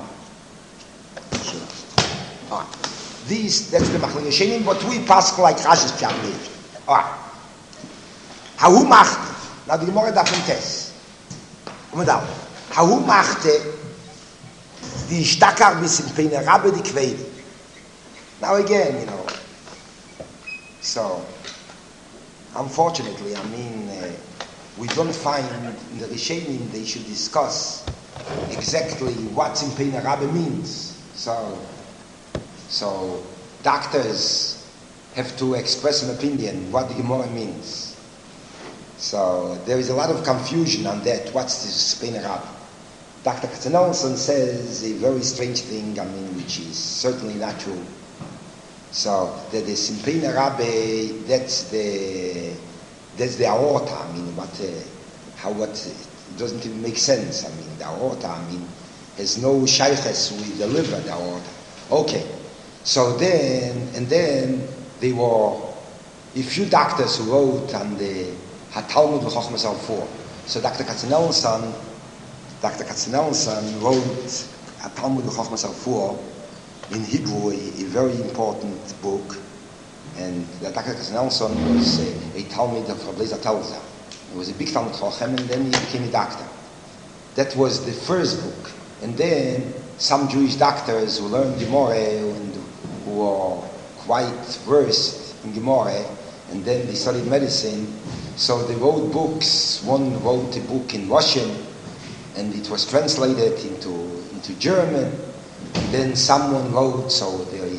[SPEAKER 2] All right. These, that's the Machlei Yeshenim, but we pass like Rashi's Pshat. All right. Hahu machte. Now the Gemara darf in Tess. Umedal. Hahu machte. Die Stakar bis in Peine Rabbe die Quelle. Now again, you know. So, unfortunately, I mean, uh, we don't find in the Rishonim they should discuss exactly what in Peine Rabbe means. So, So, doctors have to express an opinion what the Gemara means. So, there is a lot of confusion on that. What's this Peine Rabbe? Doctor Katzenelson says a very strange thing, I mean, which is certainly not true. So, that the Peine Rabbe, that's the that's the aorta. I mean, what uh, how what it doesn't even make sense. I mean, the aorta, I mean, has no shayches with the liver. The aorta. Okay. So then, and then there were a few doctors who wrote on the Talmud V'Chochmas Al four. So Doctor Katzenelson, Doctor Katzenelson wrote a Talmud V'Chochmas Al four in Hebrew, a, a very important book. And Doctor Katzenelson was a, a Talmud of Rabbi Lezer Telzer. He was a big Talmud Chochem, and then he became a doctor. That was the first book. And then some Jewish doctors who learned Gemara and who were quite versed in Gemara, and then they studied medicine, so they wrote books. One wrote a book in Russian, and it was translated into into German. And then someone wrote, so there is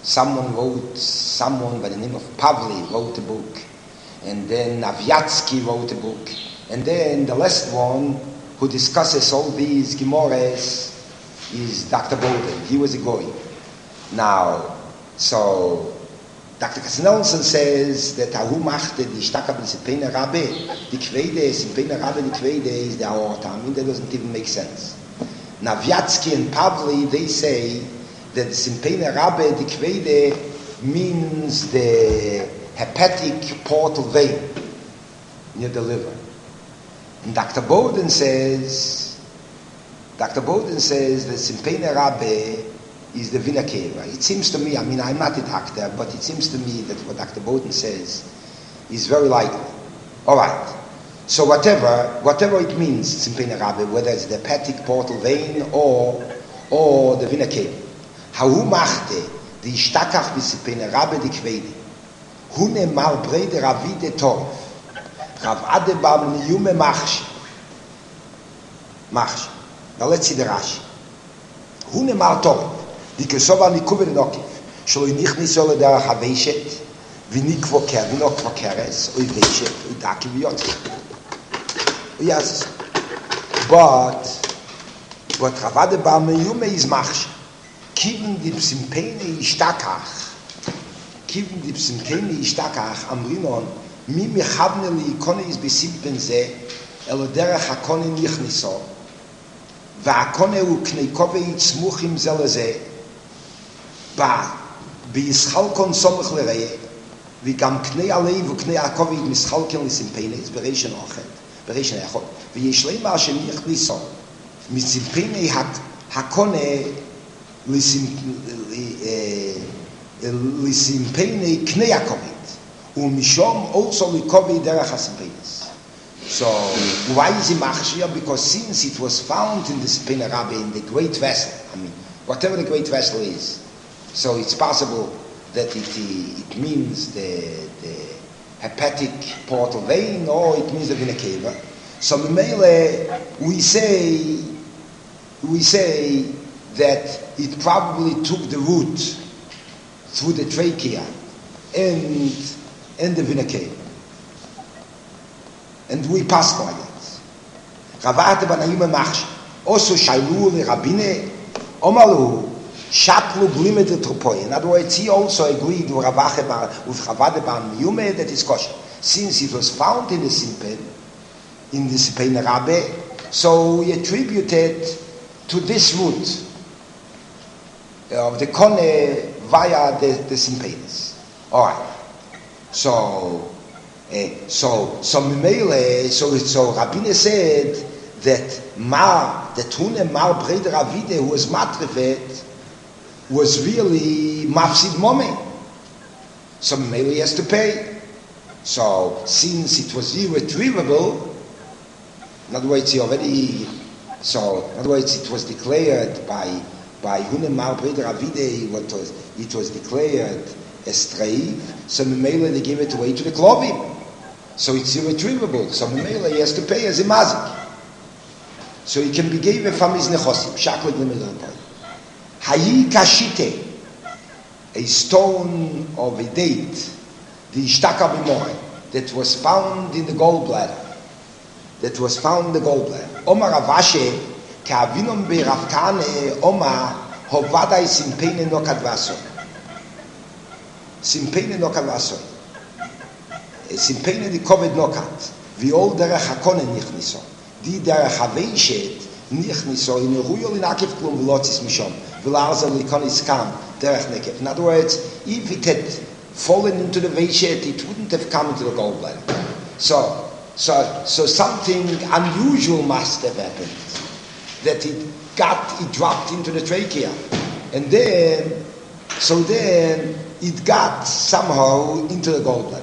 [SPEAKER 2] someone wrote, someone by the name of Pavli wrote a book, and then Aviatsky wrote a book, and then the last one who discusses all these Gemores is Doctor Bolden. He was a goy. Now, so Doctor Katznelson says that Ahu machte die Stakab Sipena Rabbe, the Kvede, Sipena Rabbe, the Kvede is the aorta. I mean, that doesn't even make sense. Now, Viatsky and Pavli, they say that Sipena Rabbe, the Kvede, means the hepatic portal vein near the liver. And Doctor Bowden says, Doctor Bowden says that Simpena Rabbe is the Vina Keva. It seems to me, I mean, I'm not a doctor, but it seems to me that what Doctor Bowden says is very likely. All right. So whatever, whatever it means, Simpena Rabbe, whether it's the hepatic portal vein or or the Vina Keva. Hahu machte die Stakach bis Simpena Rabbe die Kvede. Hune mal brede Ravide Torf. Rav Adebam Niyume Machshi. Machshi. Now let's see the Rashi. Hune mal Torf. Die Kesova Nikuve Nokiv. Shlo inich nisole derach haveshet. Vinikvo ker, vinokvo keres. Oi veshet. Oi daki viyot. Yes. But, but Rav Adebam Niyume is Machshi. Kiven di Psimpene ishtakach. Kiven di Psimpene ishtakach. Amrinon. מי מחבנה להיקונה בסיפן זה, אלא דרך הקונה נכניסו, והקונה הוא קני כובעי צמוחים זה לזה, בישחלקון סומך לראה, וגם קני הלב וקני הכובעי משחלקון לסימפנס, בראשון אחת, בראשון אחד, ויש למה שנכניסו, מסימפני הקונה לסימפני קני הכובעי, Umishom also likovi derech hasipenis. So why is he machshir? Because since it was found in the Sipena Rabbe in the great vessel, I mean, whatever the great vessel is, so it's possible that it it means the the hepatic portal vein, or it means the vena cava. So Mimele, we say we say that it probably took the root through the trachea and and the vena cava. And we pass by it. Ravate banayim machsh. Also shailu le rabbine omalu shaplu blimet tropoy. In other words, he also agreed with Ravache with Ravate banayim that is kosher, since it was found in the simpen, in the Sipena Rabbe. So we attributed to this root of the kone via the the simpenis. All right. So, uh, so, so Mimele, so, so Rabbine said that Mar, the Tune Mar Breder Avide, who was Matrefet, was really Mafsid Momen. So Mimele has to pay. So, since it was irretrievable, in other words, he already, so, in other words, it was declared by, by Hune Mar Breder Avide, it was, it was declared a streiv, so Mimele they give it away to the Klovim. So it's irretrievable. So Mimele he has to pay as a mazik. So he can be given from his nechosim. Shaklik Limelampay. Hayi kashite, a stone of a date, the ishtaka b'moy, that was found in the gallbladder. That was found in the gallbladder. Omar Avashe, ka'avinom be'ravkane, Omar, hovadai simpene nokat vaso. Simpene nokat vaso. Simpene di kovet nokat. Vi ol derech hakone nichniso. Di derech haveshet nichniso in ruyol in akif klum v'lotzis mishom. V'larzel likonis kam derech nekev. In other words, if it had fallen into the veshet, it wouldn't have come into the gallbladder. So, so, so something unusual must have happened. That it got, it dropped into the trachea. And then, so then, it got somehow into the gallbladder.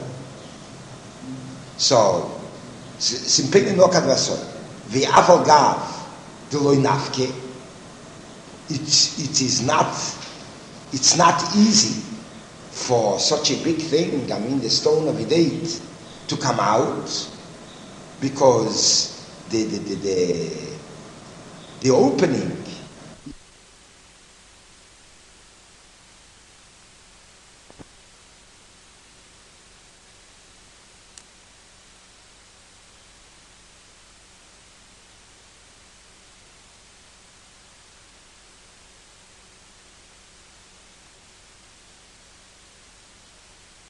[SPEAKER 2] So, simpene nokat vaso, ve'aval gav deloy nafke. It it is not, it's not easy for such a big thing. I mean, the stone of a date to come out, because the the the the, the opening